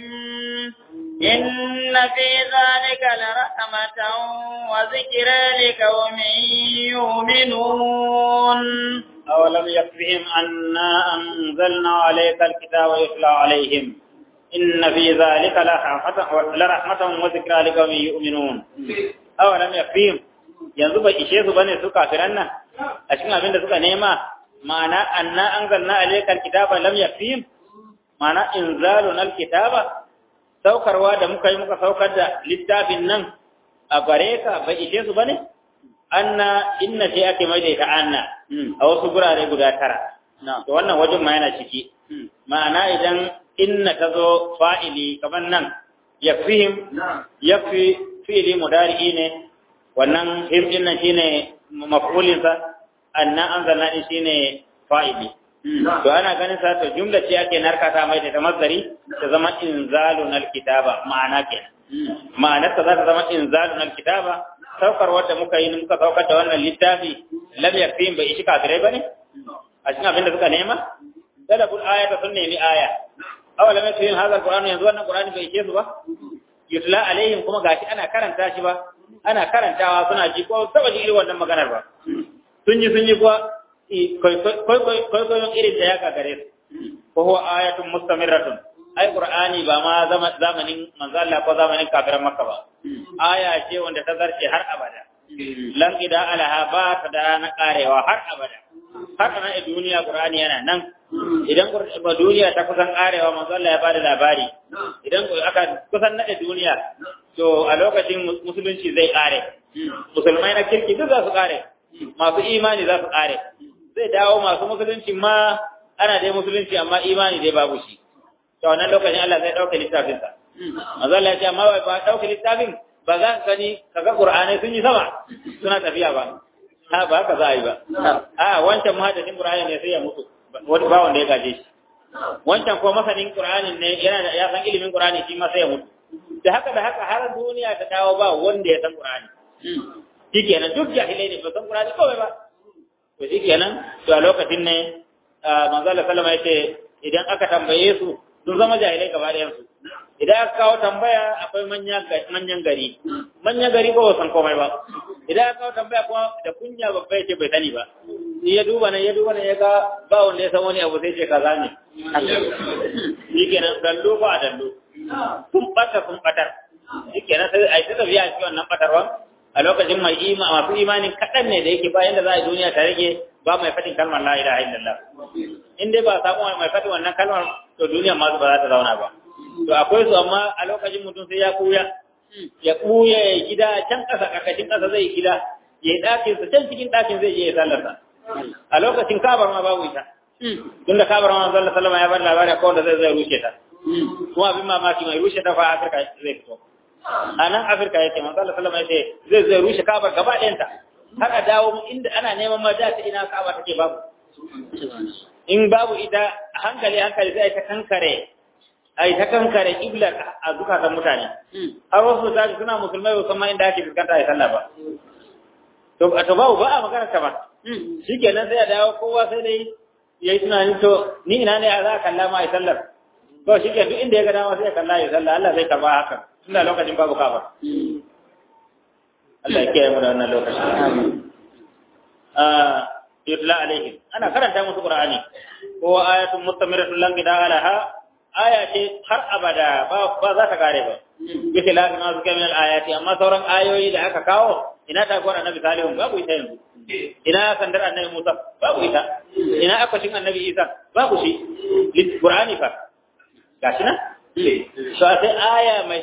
inna fi dhalika larahmatan wa dhikra liqaumin yu'minun awalam yakfihim anna anzalna alayka alkitaba yutla alayhim إن في ذلك لرحمة وذكرى لقوم يؤمنون أولم يكفيهم yanzu bai ishe su bane su kafiran nan a cikin abin da suka nema ma'ana anna anzalna alayka alkitaba lam yakfihim ma'ana inzaluna alkitaba saukarwa da muka yi muka saukar da littafin nan a gare ka bai ishe su bane anna inna sai ake mai da ita anna a wasu gurare guda 9 to wannan wajen ma yana ciki ma'ana idan inna tazo fa'ili kaman nan yakfihim yakfi fi'li mudari'i ne wannan him din nan shine maf'ulin sa anna anzalna din shine fa'ili to ana ganin sa to jumla ce ake narkata mai da masdari ta zama inzalun alkitaba ma'ana kenan ma'anar ta za ta zama inzalun alkitaba saukar wanda muka yi muka saukar da wannan littafi lam yakfihim bai ishi kafirai bane a cikin abin da suka nema talabul ayata sun nemi aya awalam yakfihim hadha alquran yanzu wannan qur'ani bai ishe su ba yutla alaihim kuma gashi ana karanta shi ba ana karantawa suna ji ko saba ji irin wannan maganar ba sun yi kuwa koyon irin da ya gagare su ko huwa ayatun mustamirratun ai qur'ani ba ma zamanin manzo Allah ko zamanin kafiran makka ba aya ce wanda ta zarce har abada lan ida alaha ba ta da na karewa har abada haka nan duniya Qur'ani yana nan idan duniya ta kusan karewa manzo Allah ya bada labari idan aka kusan nade duniya to a lokacin musulunci zai kare musulmai na kirki duk za su kare masu imani za su kare zai dawo masu musulunci ma ana dai musulunci amma imani dai babu shi to wannan lokacin Allah zai dauke littafin sa manzo Allah ya ce amma ba dauke littafin ba za ka gani kaga Qur'ani sun yi sama suna tafiya ba ha ba haka za a yi ba a wancan muhaddisin Qur'ani ne sai ya mutu wani ba wanda ya gaje shi wancan ko masanin Qur'ani ne yana da ya san ilimin Qur'ani shi ma sai ya mutu da haka har duniya ta dawo ba wanda ya san Qur'ani shikenan duk jahilai ne ba san Qur'ani kawai ba to shikenan to a lokacin ne manzo Allah sallama yace idan aka tambaye su sun zama jahilai gaba ɗayan su idan aka kawo tambaya akwai manyan gari ba san komai ba idan aka kawo tambaya kuma da kunya babba yace bai sani ba ni ya duba nan ya ga ba wanda ya san wani abu sai ce kaza ne shikenan dallo ba dallo sun batar shikenan sai ai ta tafiya a cikin wannan batarwa a lokacin masu imanin kaɗan ne da yake bayan da za a duniya ta rage ba mai faɗin kalmar la ilaha illallah in dai ba a samu mai faɗin wannan kalmar to duniya ma ba za ta zauna ba to akwai su amma a lokacin mutum sai ya ɓuya ya gida can ƙasa ƙarƙashin ƙasa zai gida ya yi ɗakin sa can cikin ɗakin zai je ya sallarsa a lokacin kabar ma babu ita tunda kabar ma sallar sallama ya bar labari akwai wanda zai rushe ta kuma abin mamaki mai rushe ta fa Afirka zai fito a nan Afirka yake manzo Allah sallama yace zai rushe kabar gaba ɗayanta har a dawo inda ana neman ma da ta ina kaba take babu in babu ita hankali sai ta kankare kiblar a zukatan mutane har wasu da suna musulmai ba san ma inda ake fuskanta ya sallah ba to babu ba a magana ta ba shikenan sai a dawo kowa sai dai yayi tunani to ni ina ne za ka kalla ma ai sallar to shike duk inda ya ga dama sai ya kalla ya sallah Allah zai karba haka tunda lokacin babu kaba Allah ya kiyaye mu da wannan lokacin yutla alaihim ana karanta musu Qur'ani ko ayatun mustamiratun lan gida alaha aya ce har abada ba za ta kare ba bisa la na zuka min ayati amma sauran ayoyi da aka kawo ina ta gwada annabi Salihu babu ita yanzu ina sandar annabi Musa babu ita ina akwashin annabi Isa babu shi Qur'ani fa gashi na sai aya mai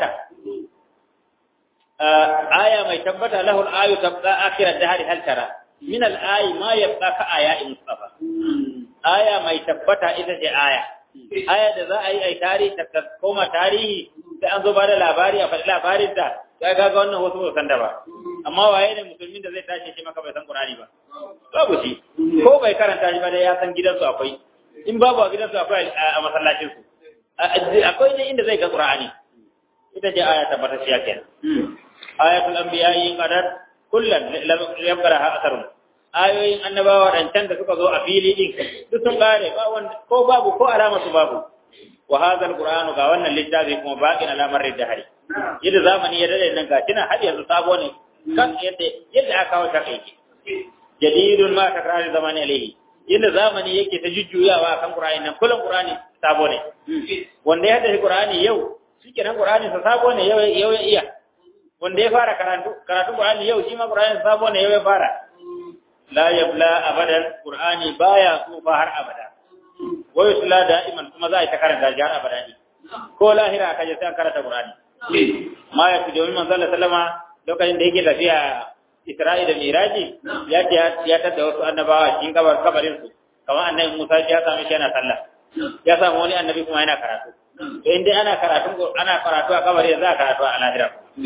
tabbata lahu al-ayu tabqa akhirat dahri hal tara min al-ayi ma yabqa ka aya mustafa aya mai tabbata ita ce aya da za a yi ai tarihi ta koma tarihi sai an zo ba da labari a faɗi labarin da ya ga wannan wasu ba san da ba amma waye ne musulmin da zai tashi shi maka bai san Qur'ani ba babu shi ko bai karanta shi ba dai ya san gidansu akwai in babu a gidansu akwai a masallacin su akwai ne inda zai ga Qur'ani ita ce aya tabbata shi kenan ayatul anbiya'i qadar kullan lam yabqaraha atharun ayoyin annabawa dancan da suka zo a fili din duk sun kare ba wanda ko babu ko alama su babu wa hadha alquran ga wannan littafi kuma baqin alamar dahari yadda zamani ya dade nan ga kina har yanzu sabo ne kan yadda aka kawo ta kai jadidun ma takrar zamani alaihi yadda zamani yake ta jujjuyawa kan qur'ani nan kullun qur'ani sabo ne wanda ya da qur'ani yau shikenan qur'ani sa sabo ne yau ya iya wanda ya fara karatu qur'ani yau shi ma qur'ani sabo ne yau ya fara la yabla abadan qur'ani baya tsufa har abada wa yusla da'iman kuma za a ta karanta har abada ne ko lahira kaje sai an karanta qur'ani ma ya fi domin manzo sallama lokacin da yake tafiya Isra'i da Miraji ya tada wasu annabawa cikin kabarin su kamar annabi Musa ya same shi yana sallah ya samu wani annabi kuma yana karatu to in dai ana karatu a kabari za a karatu a lahira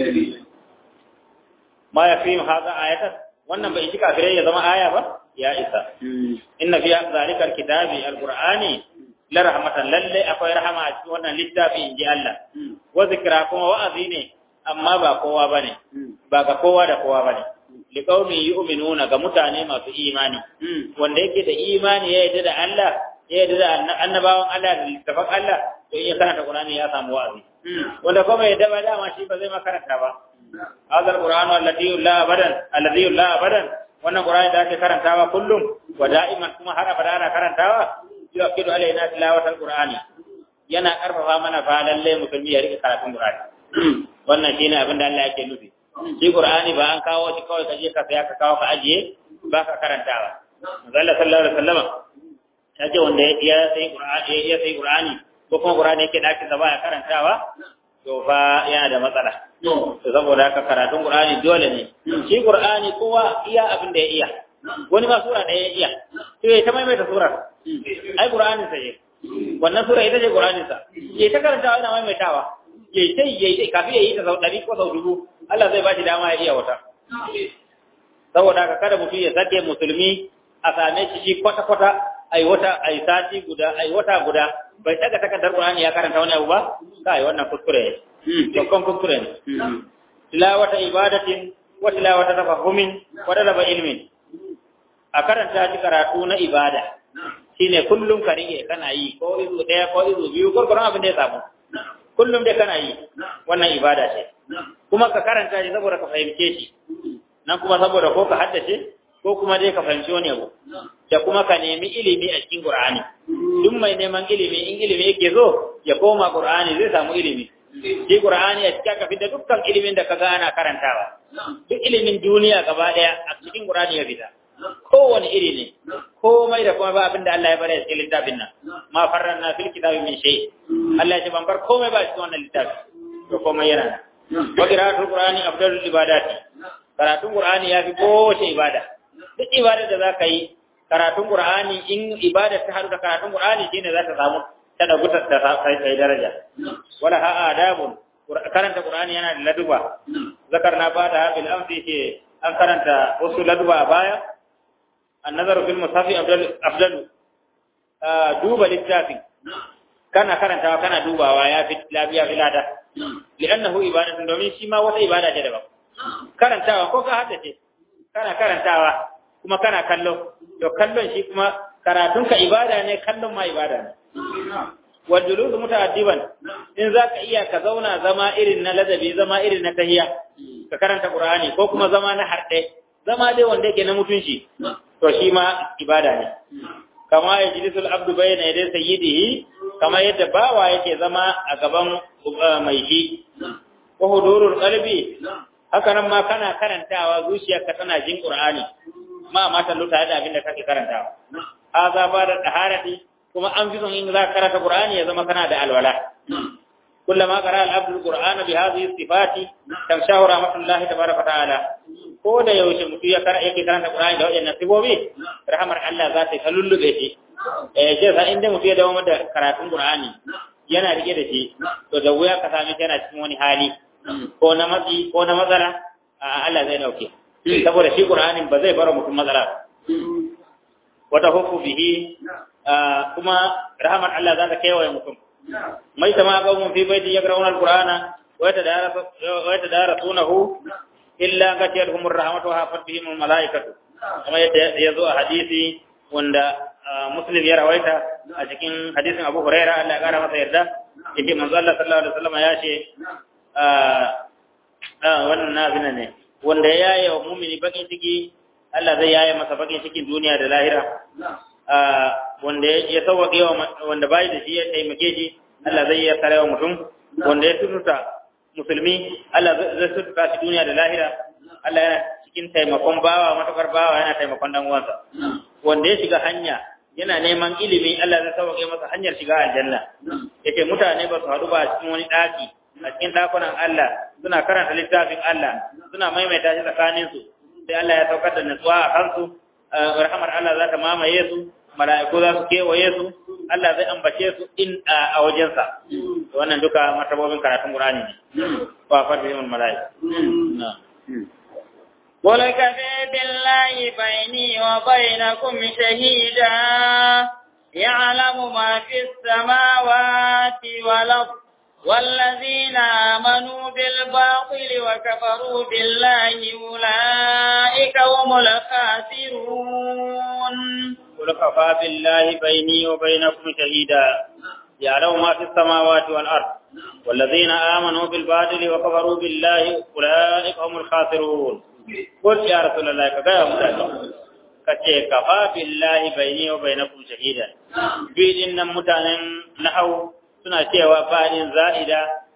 ma ya fi hada ayatan wannan bai ji kafirai ya zama aya ba ya isa inna fi zalikal kitabi alqur'ani la rahmatan lalle akwai rahama a cikin wannan littafi inji Allah wa zikra kuma wa'azi ne amma ba kowa bane ba ga kowa da kowa bane liqaumin yu'minuna ga mutane masu imani wanda yake da imani ya yarda da Allah ya yarda da annabawan Allah da littafin Allah to in ya karanta Qur'ani ya samu wa'azi wanda kuma ya daba dama shi ba zai makaranta ba hadal Qur'anu alladhi la abadan wannan Qur'ani da ake karantawa kullum wa da'iman kuma har abada ana karantawa yaqidu alaina tilawatal Qur'ani yana karfafa mana fa lalle musulmi ya rika karatun Qur'ani wannan shine abin da Allah yake nufi shi Qur'ani ba an kawo shi kawai ka je ka saya ka kawo ka ajiye ba ka karantawa Allah sallallahu alaihi wasallam ya ce wanda ya sai Qur'ani ko kuma Qur'ani yake dakin sa baya karantawa to fa yana da matsala to saboda haka karatun Qur'ani dole ne shi Qur'ani kowa iya abin da ya iya wani ma sura da ya iya to ya ta maimaita surar ai Qur'anin sa wannan sura ita ce Qur'anin sa ya ta karantawa yana maimaitawa yayi kafi yayi ta sau 100 ko sau 1000 Allah zai ba shi dama ya iya wata saboda haka kada mutum ya sake musulmi a same shi kwata-kwata ai sati guda ai wata guda bai daga takardar Qur'ani ya karanta wani abu ba kai wannan kuskure ne dokon kuskure ne tilawata ibadatin wa tilawata tafahumin wa talaba ilmin a karanta shi karatu na ibada shine kullum ka rige kana yi ko izu daya ko izu biyu gurgurun abin da ya samu kullum dai kana yi wannan ibada ce kuma ka karanta shi saboda ka fahimce shi nan kuma saboda ko ka haddace ko kuma dai ka fahimci wani abu da kuma ka nemi ilimi a cikin Qur'ani duk mai neman ilimi in ilimi yake zo ya koma Qur'ani zai samu ilimi shi Qur'ani a cikin ka fita dukkan ilimin da kaga ana karantawa duk ilimin duniya gaba daya a cikin Qur'ani ya fita kowane iri ne komai da kuma ba abinda Allah ya bari a cikin littafin nan ma farranna fil kitabi min shay Allah ya ce ban bar komai ba cikin wannan littafi to komai yana wa qira'atul Qur'ani afdalul ibadati karatun Qur'ani ya fi kowace ibada duk ibada da zaka yi karatun Qur'ani in ibada ta haɗu da karatun Qur'ani shine za ta samu ta dagu ta sai daraja wala ha adabun karanta Qur'ani yana da laduba zakarna bada bil amsi ce an karanta wasu laduba a baya annazaru fil musafi afdalu duba littafin kana karantawa kana dubawa ya fi lafiya filada li'annahu ibadatun domin shi ma wata ibada ce daban karantawa ko ka haddace kana karantawa kuma kana kallo to kallon shi kuma karatunka ibada ne kallon ma ibada ne wal julud mutaaddiban in zaka iya ka zauna zama irin na ladabi zama irin na tahiyya ka karanta Qur'ani ko kuma zama na harde zama dai wanda yake na mutunci to shi ma ibada ne kama yajlisul abdu bayna yaday sayyidihi kama yadda bawa yake zama a gaban mai shi wa hudurul qalbi haka nan ma kana karantawa zuciyarka tana jin Qur'ani ma mata luta da abin da kake karantawa haza ba da taharati kuma an fi son in za ka karanta Qur'ani ya zama kana da alwala kullama qara al-abdu al-Qur'ana bi hadhihi sifati tamshahu rahmatullahi tabaraka ta'ala ko da yaushe mutum ya yake karanta Qur'ani da wajen sibobi rahmar Allah za ta lullube shi sai sa inda mutum ya dawo da karatun Qur'ani yana rike da shi to da wuya ka same shi yana cikin wani hali ko na matsi ko na matsala Allah zai dauke saboda shi Qur'anin ba zai bar mutum matsala wata hufu bihi kuma rahmar Allah za ta kewaye mutum mai sama ga mun fi baiti yakrauna al-Qur'ana wa yatadarasunahu illa gatiyatuhum ar-rahmatu wa hafat bihim al-malaikatu kuma yadda yazo a hadisi wanda Muslim ya rawaita a cikin hadisin Abu Hurairah Allah ya kara masa yarda yake manzo Allah sallallahu alaihi wasallam ya ce wannan nazina ne wanda ya yaye wa mumini bakin ciki Allah zai yaye masa bakin cikin duniya da lahira wanda ya sauwaƙe wanda bai da shi ya taimake shi Allah zai ya sarewa mutum wanda ya tututa musulmi Allah zai tututa shi duniya da lahira Allah yana cikin taimakon bawa matakar bawa yana taimakon dan uwansa wanda ya shiga hanya yana neman ilimi Allah zai sauwaƙe masa hanyar shiga aljanna yake mutane ba su haɗu ba a cikin wani ɗaki a cikin ɗakunan Allah suna karanta littafin Allah suna maimaita shi tsakaninsu sai Allah ya saukar da nutsuwa a kansu rahmar Allah za ta mamaye su mala'iku za su kewaye su Allah zai ambace su in a wajensa wannan duka martabobin karatun Qur'ani ne wa fardihul mala'iku قل كفى بالله بيني وبينكم شهيدا يعلم ما في السماوات والأرض والذين آمنوا بالباطل وكفروا بالله أولئك هم الخاسرون قل كفى بالله بيني وبينكم شهيدا يعلم ما في السماوات والأرض والذين آمنوا بالباطل وكفروا بالله أولئك هم الخاسرون قل يا رسول الله kace kafa billahi baini wa bainakum shahida bidin nan mutanen nahau suna cewa ba'in za'ida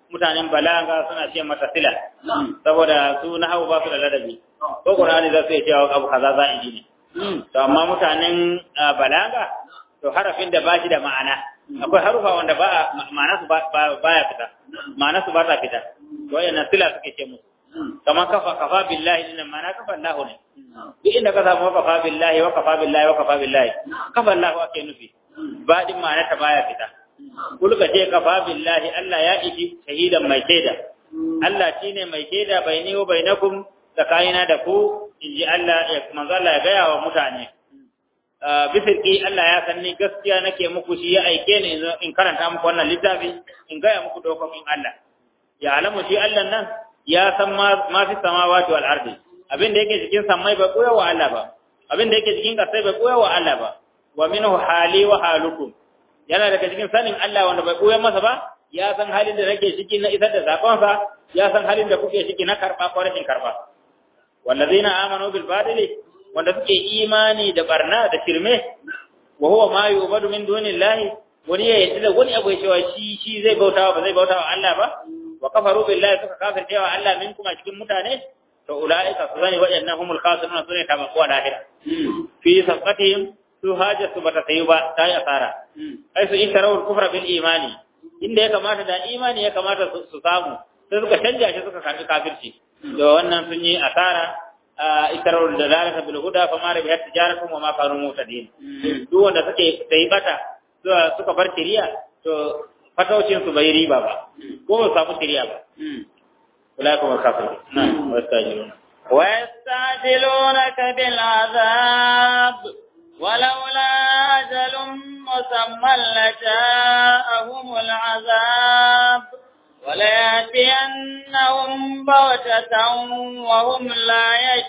mutanen balaga suna ce mata sila saboda su nahwu ba su da ladabi ko Qur'ani za su yi cewa abu kaza za'idi ne to amma mutanen balaga to harafin da ba shi da ma'ana akwai harufa wanda ba ma'ana su baya fita ma'ana su ba ta fita to yana sila suke ce musu kamar kafa billahi inna ma'ana kafa Allah ne duk inda ka samu kafa billahi wa kafa billahi wa kafa billahi kafa Allah ake nufi ba din ma'ana ta baya fita kulka ce kafa billahi Allah ya ishi shahidan mai shaida Allah shine mai shaida baini wa bainakum tsakanina da ku inji Allah ya manzo Allah ya gaya wa mutane bisirki Allah ya san ni gaskiya nake muku shi ya aike ni in karanta muku wannan littafi in gaya muku dokokin Allah ya alamu shi Allah nan ya san ma fi samawati wal ardi abin da yake cikin samai bai koya wa Allah ba abin da yake cikin kasai bai koya wa Allah ba wa minhu hali wa halukum yana daga cikin sanin Allah wanda bai koya masa ba ya san halin da nake ciki na isar da zakonsa ya san halin da kuke ciki na karba ko rashin karba wallazina amanu bil badili wanda suke imani da barna da shirme wa huwa ma yu'badu min dunillahi wani ya yi da wani abu ya cewa shi zai bautawa ba zai bautawa Allah ba wa kafaru billahi suka kafircewa Allah min kuma cikin mutane to ulaika su zani wajannan humul khasirun sunne ta makuwa lahira fi sabqatihim su hajatu bata sayu ba ta yi asara ai su isharawul kufra bil imani inda ya kamata da imani ya kamata su samu sai suka canja shi suka karbi kafirci da wannan sun yi asara isharawul dalalata bil huda fa ma rabihat tijaratuhum wa ma kanu mutadin duk wanda suke sai bata suka bar shiriya to fataucin su bai riba ba ko ba samu shiriya ba ulaikum al-kafirun na'am ويستعجلونك بالعذاب ولولا أجل مسمى لجاءهم العذاب وليأتينهم بغتة وهم لا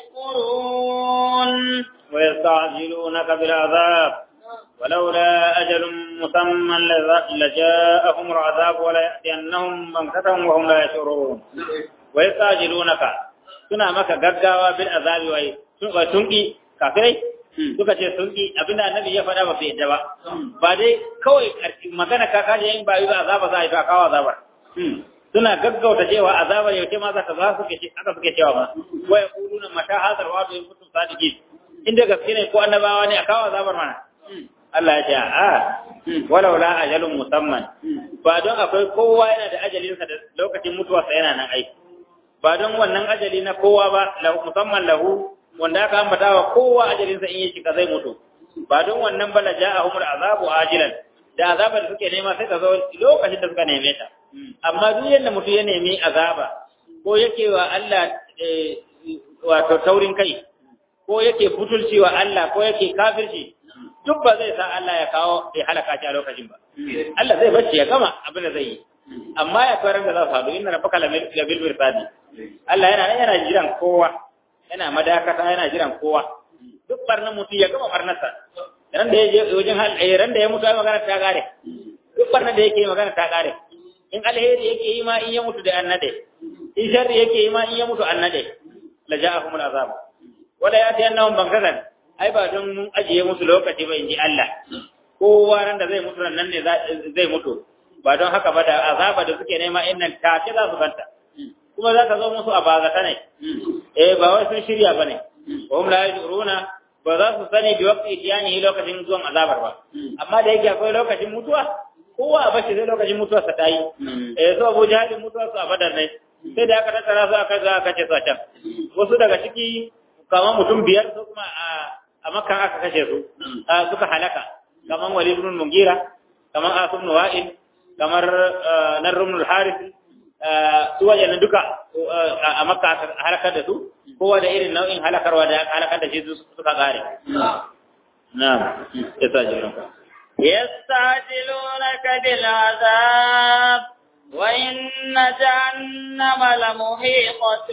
يشكرون ويستعجلونك بالعذاب ولولا أجل مسمى لجاءهم العذاب وليأتينهم بغتة وهم لا يشعرون ويستعجلونك suna maka gaggawa bil azabi wai tunki kafirai suka ce sunki abinda annabi ya faɗa ba fi yadda ba dai kawai magana ka kaje yin bayu ba azaba za a yi ba kawo azabar suna gaggauta cewa azabar yau ce ma za ka za su ke aka suke cewa ma waya kuluna mata hazar wato in kuntum sadiqin inda gaske ne ko annabawa ne a kawo azabar mana Allah ya ce walau la ajalun musamman ba don akwai kowa yana da ajalinsa da lokacin mutuwarsa yana nan aiki ba don wannan ajali na kowa ba musamman lahu wanda aka ambata wa kowa ajalinsa in yi shiga zai mutu ba don wannan ba la ja'ahumul azabu ajilan da azabar da suke nema sai ta zo lokacin da suka neme ta amma duk yanda mutum ya nemi azaba ko yake wa Allah wato taurin kai ko yake butulci wa Allah ko yake kafirci duk ba zai sa Allah ya kawo ya halaka shi a lokacin ba Allah zai bacci ya gama abin da zai yi amma ya kwarar da za su haɗu inna rabbaka labil mirsadi Allah yana jiran kowa yana madakata yana jiran kowa duk barnan mutum ya gama barnarsa ran da ya je wajen ran da ya mutu ai magana ta gare duk barnan da yake magana ta gare in alheri yake yi ma in ya mutu da annade in sharri yake yi ma in ya mutu annade la ja'ahumul azab wala yati annahum baghtatan ai ba don mun ajiye musu lokaci ba inji Allah kowa ran da zai mutu nan ne zai mutu ba don haka ba da azaba da suke nema innan take za su ganta kuma za ka zo musu a bazata ne ba wai sun shirya bane hum la yajuruna ba za su sani bi waqti itiyani lokacin zuwan azabar ba amma da yake akwai lokacin mutuwa kowa a bashi sai lokacin mutuwa sa tayi so Abu Jahal mutuwa su a Badar ne sai da aka tattara su aka ce su a can wasu daga ciki kamar mutum 5 su kuma a Makka aka kashe su suka halaka kamar Walid ibn Mughira kamar Asim ibn Wa'il kamar Narr ibn al-Harith su wajen duka a Makka halakar da su kowa da irin nau'in halakarwa da halakar da shi suka kare na'am يستعجلونك بالعذاب وإن جهنم لمحيطة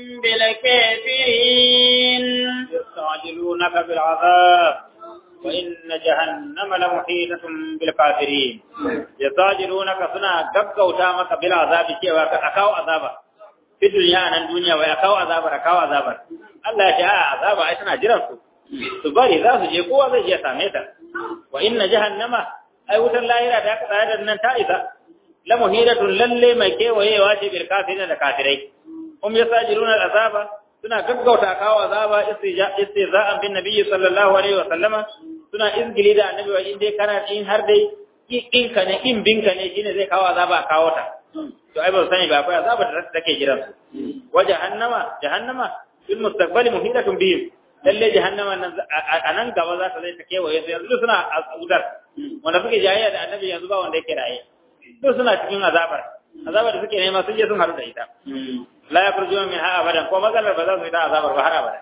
بالكافرين يستعجلونك بالعذاب وإن جهنم لمحيطة بالكافرين يستعجلونك سنا غغوتا بالعذاب cewa ka akawo azaba fi duniya nan duniya wai akawo azabar Allah ya ce azaba ai tana jiran su bari za su je kowa zai je same ta wa inna jahannama ai wutar lahira da aka tsaya da nan ta isa la muhidatun lalle mai kewayewa ce bil kafirin da kafirai hum yasajiluna al-azaba suna gaggauta kawo azaba istiza'an bin nabiyyi sallallahu alaihi wa sallama suna izgili da annabi wa inda kana in har dai in ka ne in binka ne shine zai kawo azaba kawo ta to ai ba sani ba akwai azaba da take jiran su wa jahannama fil mustaqbali muhidatun bihim lalle jahannama nan anan gaba za ta zai ta kewaye su yanzu suna azudar wanda suke jayayya da annabi yanzu ba wanda yake raye duk suna cikin azabar da suke nema sun je sun haru da ita la yakhruju minha abadan ko maganar ba za su ita azabar ba har abada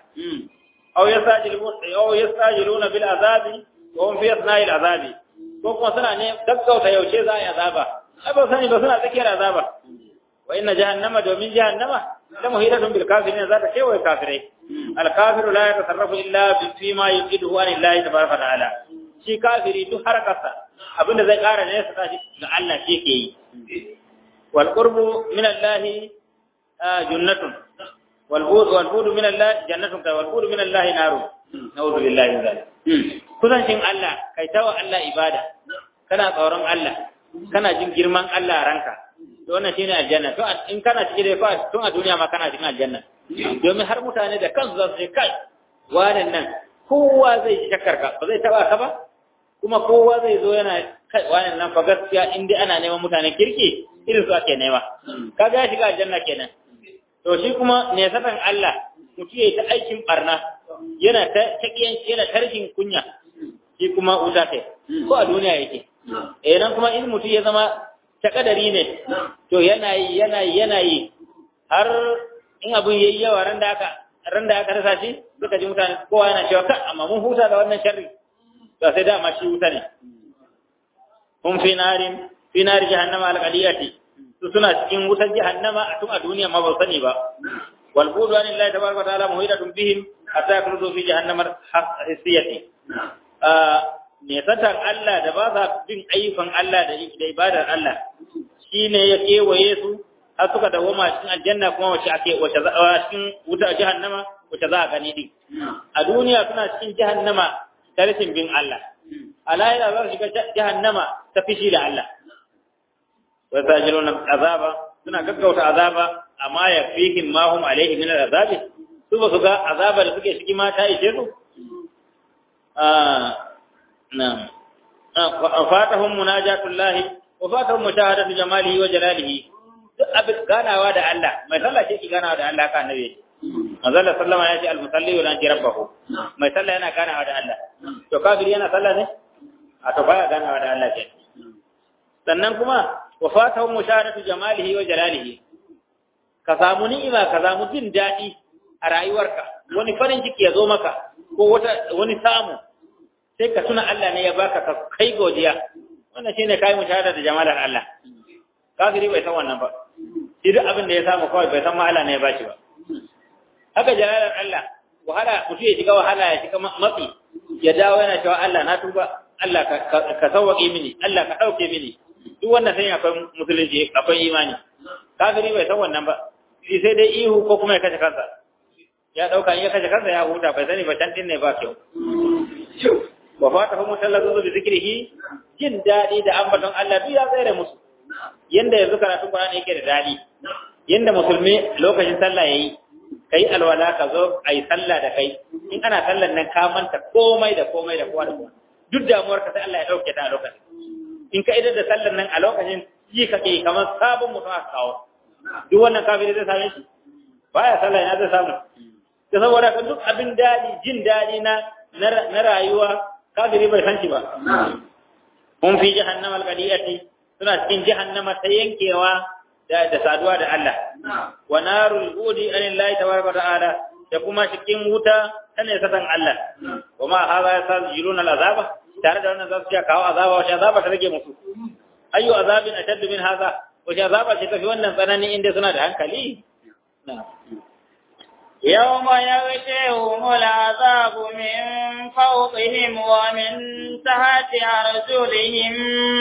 aw yastajiluna bil azabi wa hum fi asna'il azabi ko kuma suna ne gaggauta yaushe za a yi azaba ai ba sani ba suna tsakiyar azaba wa inna jahannama domin jahannama la muhidatun bil kafirin za ta kewaye kafirai al kafiru la yatasarrafu illa fi ma yuqidu an Allah tabaraka wa ta'ala shi kafiri duk harakarsa abinda zai kara ne sa tashi ga Allah shi ke yi wal qurbu min Allah jannatun wal budu min Allah jannatun wal budu min Allah narun na'udhu billahi min dhalik kusancin Allah kai tawa Allah ibada kana tsoron Allah kana jin girman Allah a ranka to wannan shine aljanna to in kana cikin da fa tun a duniya ma kana cikin aljanna domin har mutane da kansu za su ce kai wannan nan kowa zai shakkar ka ba zai taba ka ba kuma kowa zai zo yana kai wannan nan fa gaskiya in dai ana neman mutanen kirki irin su ake nema kaga ya shiga aljanna kenan to shi kuma ne satan Allah mutum yayi ta aikin barna yana ta takiyanci yana tarjin kunya shi kuma wuta kai ko a duniya yake nan kuma in mutum ya zama ta kadari ne to yana yi har in abun yayi yawa ran da aka rasa shi suka ji mutane kowa yana cewa kai amma mun huta da wannan sharri to sai da ma shi wuta ne hum fi nari jahannama al-qaliyati su suna cikin wutar jahannama a tun a duniya ma ba sani ba wal budu anillahi tabaraka wa ta'ala muhidatun bihim hatta yakruzu fi jahannama hasiyati ne satan Allah da ba sa bin ayyukan Allah da ibadar Allah shine ya kewaye su har suka dawoma cikin aljanna kuma wace cikin wuta jahannama wace za a gani din a duniya suna cikin jahannama ta rashin bin Allah alayla za su shiga jahannama ta fishi da Allah wa sajiluna azaba suna gaggauta azaba amma ya fihim ma hum alaihi min azabi su ba su ga azaba da suke ciki ma ta ishe su na'am fatahum munajatullahi wa fatahum mushahadatu jamalihi wa jalalihi duk abin ganawa da Allah mai sallah ce ki ganawa da Allah ka annabi manzo sallama ya ce al-musalli wa naji rabbahu mai sallah yana ganawa da Allah to kafiri yana sallah ne a to baya ganawa da Allah ke sannan kuma wa fatahum mushahadatu jamalihi wa jalalihi ka samu ni'ima ka samu jin dadi a rayuwarka wani farin ciki ya zo maka ko wani samu sai ka tuna Allah ne ya baka ka kai godiya wannan shine kai mushahada da jamalar Allah kafiri bai san wannan ba shi duk abin da ya samu kawai bai san ma Allah ne ya bashi ba haka jalalar Allah wahala mutum ya shiga wahala ya shiga matsi ya dawo yana cewa Allah na tuba Allah ka sauwaƙe mini Allah ka ɗauke mini duk wannan sai akwai musulunci akwai imani kafiri bai san wannan ba shi sai dai ihu ko kuma ya kashe kansa ya ɗauka in ya kashe kansa ya huta bai sani ba can din ne ba kyau wa fatahu mutallazu bi zikrihi jin dadi da ambaton Allah duk ya tsere musu yanda yanzu karatun Qur'ani yake da dadi yanda musulmi lokacin sallah yayi kai alwala ka zo ai sallah da kai in ana sallan nan ka manta komai da kowa da kowa duk damuwar ka sai Allah ya dauke ta a lokacin in ka idar da sallan nan a lokacin ji kake kamar sabon mutum aka kawo duk wannan kafiri zai same shi baya sallah ina zai samu da saboda ka duk abin dadi jin dadi na rayuwa kafiri bai san shi ba mun fi jahannama al-qadiyati suna cikin jahannama ta yankewa da saduwa da Allah wa narul budi anillahi tabaraka ta'ala da kuma cikin wuta tane satan Allah wa ma hadha yasajiruna al-azaba tare da wannan zasu kawo azaba wace azaba ta rage musu ayu azabin ashaddu min hadha wace azaba ce tafi wannan tsanani inda suna da hankali يوم يغشيهم العذاب من فوقهم ومن تحت أرجلهم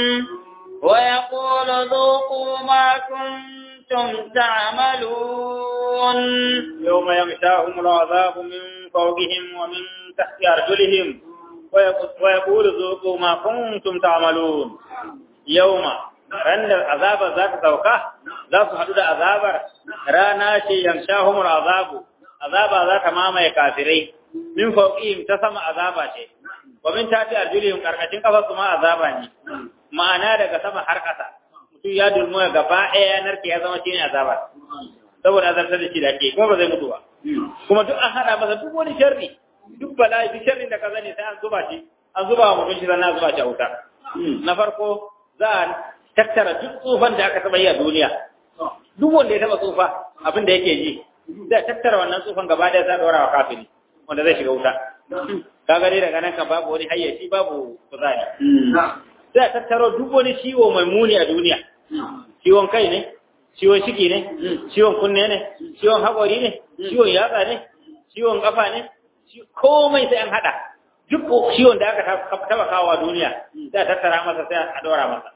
ويقول ذوقوا ما كنتم تعملون يوم يغشاهم العذاب من فوقهم ومن تحت أرجلهم ويقول ذوقوا ما كنتم تعملون يوم ran da azabar za ta sauka za su haɗu da azabar rana ce yanshahumul azabu azaba za ta mamaye kafirai min fawqihim ta sama azaba ce wa min tati arjulihim karkashin kafa kuma azaba ne ma'ana daga sama har ƙasa mutum ya dulmu gaba ɗaya narke ya zama shine azaba saboda azabtar da shi da ke kuma ba zai mutu ba kuma duk an haɗa masa duk wani sharri duk bala'i duk sharrin da ka zane sai an zuba shi an zuba wa mutum shi sannan zuba shi a wuta na farko za a tattara duk tsufan da aka taɓa yi a duniya duk wanda ya taɓa tsufa abin da yake ji zai tattara wannan tsufan gaba ɗaya za a ɗora wa kafiri wanda zai shiga wuta kaga dai daga nan kan babu wani hayyaci babu kuzari sai a tattaro duk wani ciwo mai muni a duniya ciwon kai ne ciwon ciki ne ciwon kunne ne ciwon haƙori ne ciwon yatsa ne ciwon ƙafa ne komai sai an haɗa duk ciwon da aka taba kawo a duniya sai a tattara masa sai a ɗora masa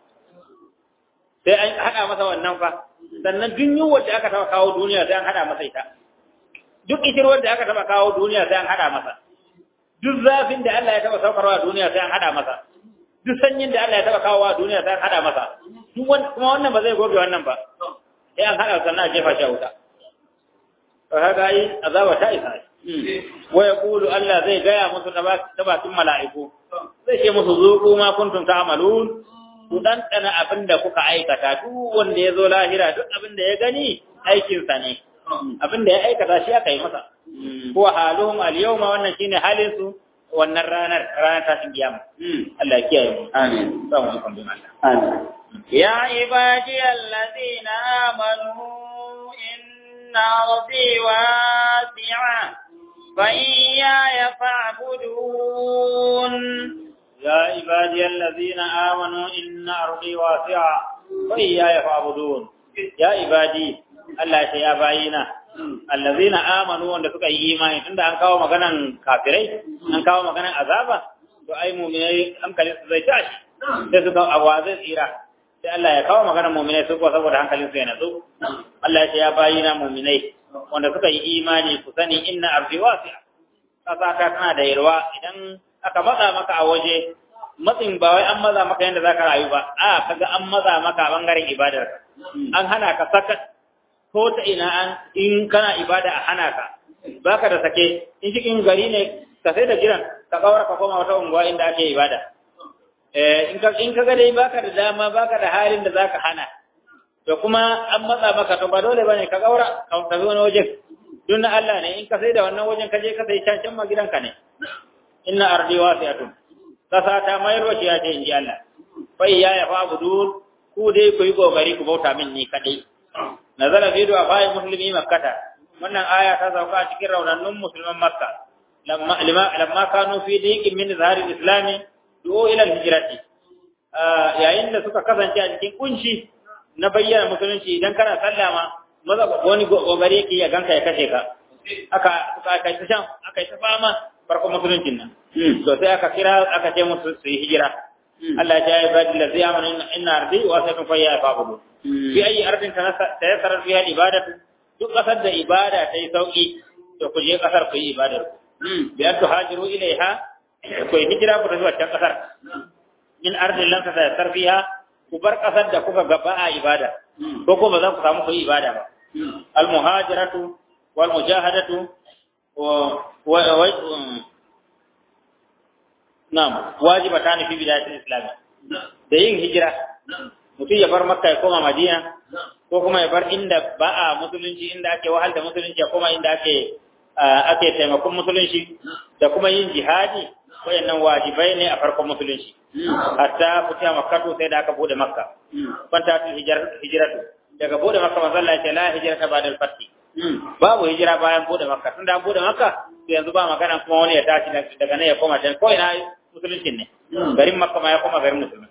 sai an haɗa masa wannan fa sannan duk yunwar da aka taba kawo duniya sai an haɗa masa ita duk ishirwar da aka taba kawo duniya sai an haɗa masa duk zafin da Allah ya taba saukarwa a duniya sai an haɗa masa duk sanyin da Allah ya taba kawo a duniya sai an haɗa masa duk kuma wannan ba zai goge wannan ba sai an haɗa sannan a jefa shi a wuta to haka yi azaba ta isa wa yaqulu Allah zai gaya musu ta bakin mala'iku zai ce musu zuqu ma kuntum ta'malun ku dandana abinda kuka aikata duk wanda ya zo lahira duk abinda ya gani aikin sa ne abinda ya aikata shi aka yi masa ko haluhum al-yawma wannan shine halin su wannan ranar tashin kiyama Allah ya kiyaye mu amin assalamu alaikum bin Allah amin ya ibadiyallazina amanu inna rabbi wasi'a فإياي فاعبدون يا عبادي الذين آمنوا إن أرضي واسعة فإياي فاعبدون يا عبادي الله يا باينا الذين آمنوا wanda suka yi imani tunda an kawo maganan kafirai an kawo maganan azaba to ai mu'minai hankalin su zai tashi sai suka awazin tsira sai Allah ya kawo maganan mu'minai su ko saboda hankalin su ya natsu Allah ya bayina mu'minai wanda suka yi imani ku sani inna ardi wasi'a kasa ta tana da yarwa idan aka matsa maka a waje matsin ba wai an matsa maka yanda zaka rayu ba a kaga an matsa maka bangaren ibadar an hana ka saka ko ta ina an in kana ibada a hana ka baka da sake in cikin gari ne ka sai da jiran ka kawar ka koma wata unguwa inda ake ibada in ka ga dai baka da dama baka da halin da zaka hana to kuma an matsa maka to ba dole bane ka gaura ka tafi wani wajen don na Allah ne in ka sai da wannan wajen ka je ka sai can ma gidanka ne inna ardi wasi'atun kasa ta mai roci ya ce inji Allah fa ya fa'budun ku dai ku yi kokari ku bauta min ni kadai nazala fi du'a fa'i muslimi makkata wannan aya ta sauka a cikin raunannun musulman makka lamma kanu fi diqin min zahari islami du'u ila hijrati yayin da suka kasance a cikin kunci na bayyana musulunci idan kana sallama maza wani gogare yake ya ganka ya kashe ka aka kai ta shan aka yi ta fama farkon musuluncin nan to sai aka kira aka ce musu su yi hijira Allah ya yi badi lazi amanu inna ardi wa sayfun fayya fa'budu bi ayi ardin tayassara fiha ibadatu duk kasar da ibada ta yi sauki to ku je kasar ku yi ibadar bi an tuhajiru ilaiha ku yi hijira ku tafi wancan kasar min ardin lam tayassar fiha ku bar kasar da kuka gaba a ibada ko kuma za ku samu ku yi ibada ba al muhajiratu wal mujahadatu wa na'am wajibatan fi bidayatil islam da yin hijira mutum ya bar makka ya koma madina ko kuma ya bar inda ba a musulunci inda ake wahal da musulunci ya koma inda ake taimakon musulunci da kuma yin jihadi wayannan wajibai ne a farkon musulunci hatta fitiya makkatu sai da aka bude makka kwanta ta hijratu daga bude makka manzo Allah ya ce la hijrata ba'da al-fath babu hijira bayan bude makka tun da bude makka to yanzu ba magana kuma wani ya tashi daga nan ya koma can ko ina musuluncin ne garin makka ma ya koma garin musulmi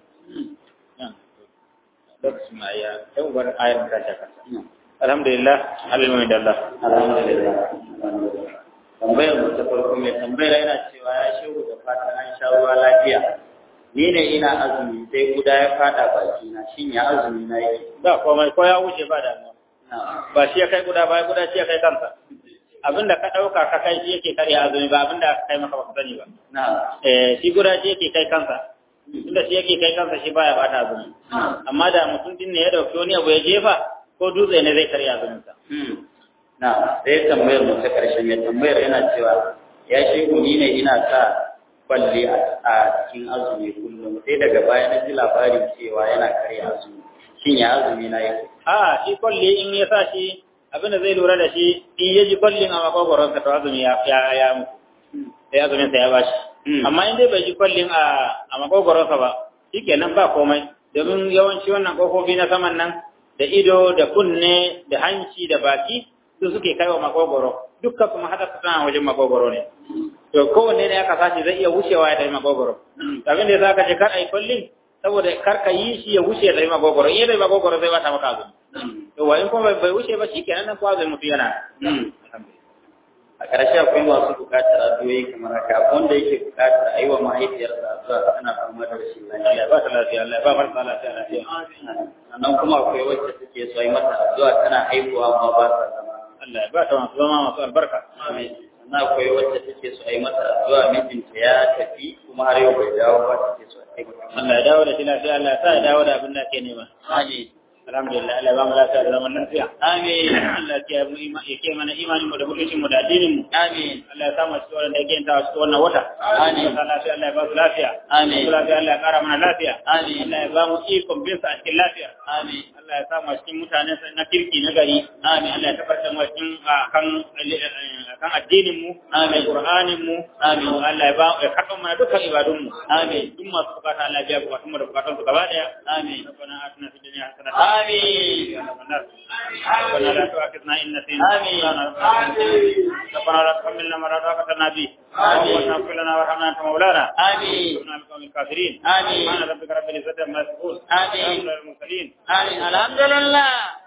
alhamdulillah alhamdulillah alhamdulillah tambayar mu ta farko mai tambayar yana cewa ya shehu da fatan an sha ruwa lafiya ni ne ina azumi sai guda ya fada baki na shin ya azumi na yake ba komai ko ya wuce ba da ba shi ya kai guda ba guda shi ya kai kansa abinda ka dauka ka kai shi yake kare azumi ba abinda ka kai maka ba sani ba shi guda shi yake kai kansa tunda shi yake kai kansa shi baya bata azumi amma da mutum din ne ya dauki wani abu ya jefa ko dutse ne zai karya azumin sa na sai tambayar mu ta karshe mai tambayar yana cewa ya shehu ni ne ina sa kwalli a cikin azumi kullum sai daga baya na ji labarin cewa yana karya azumi shin ya azumi na yake shi kwalli in ya sa shi abinda zai lura da shi in ya ji kwallin a makogoron sa to azumi ya mutu sai azumin sa ya bashi amma in dai bai ji kwallin a makogoron sa ba shikenan ba komai domin yawanci wannan kofofi na saman nan da ido da kunne da hanci da baki su suke kaiwa makogoro dukkan kuma hada su tana wajen makogoro ne to kowanne ne aka sace zai iya wucewa ya tafi makogoro abin da za ka je kar a yi kullum saboda kar ka yi shi ya wuce ya tafi makogoro in ya tafi makogoro zai bata maka azumi to wa in kuma bai wuce ba shi kenan nan kuwa zai mutu yana a ƙarshe akwai masu buƙatar addu'o'i kamar haka wanda yake buƙatar a yi wa mahaifiyarsa addu'a tana fama da rashin lafiya ba ta lafiya Allah ba marasa lafiya lafiya sannan kuma akwai wacce take so a yi mata addu'a tana haihuwa amma ba sa zama Allah ba ta masu zama masu albarka amin sannan akwai wacce take so a yi mata addu'a mijinta ya tafi kuma har yau bai dawo ba take so a yi Allah ya dawo da shi lafiya Allah ya sa ya dawo da abin da ake nema amin alhamdulillah Allah ba mu lafiya da zaman lafiya amin Allah ya ke mana imanin mu da mutuncin mu da addinin mu amin Allah ya sa mu cikin wanda yake ta cikin wannan wata amin Allah ya ba su lafiya amin Allah ya kara mana lafiya amin Allah ya ba mu ikon bin sa a cikin lafiya amin Allah ya sa mu cikin mutanen na kirki na gari amin Allah ya tabbatar mu cikin kan addinin mu amin Qur'anin mu amin Allah ya ba ya karɓa mana dukkan ibadun mu amin duk masu bukata Allah ya biya bukatun mu da bukatun su gaba daya amin rabbana atina fid dunya hasanatan آمين ربنا لا تؤاخذنا إن نسينا آمين ربنا لا تحملنا ما لا طاقة لنا به آمين واغفر لنا وارحمنا أنت مولانا آمين كنا من القوم الكافرين آمين سبحان ربك رب العزة عما يصفون آمين المرسلين آمين الحمد لله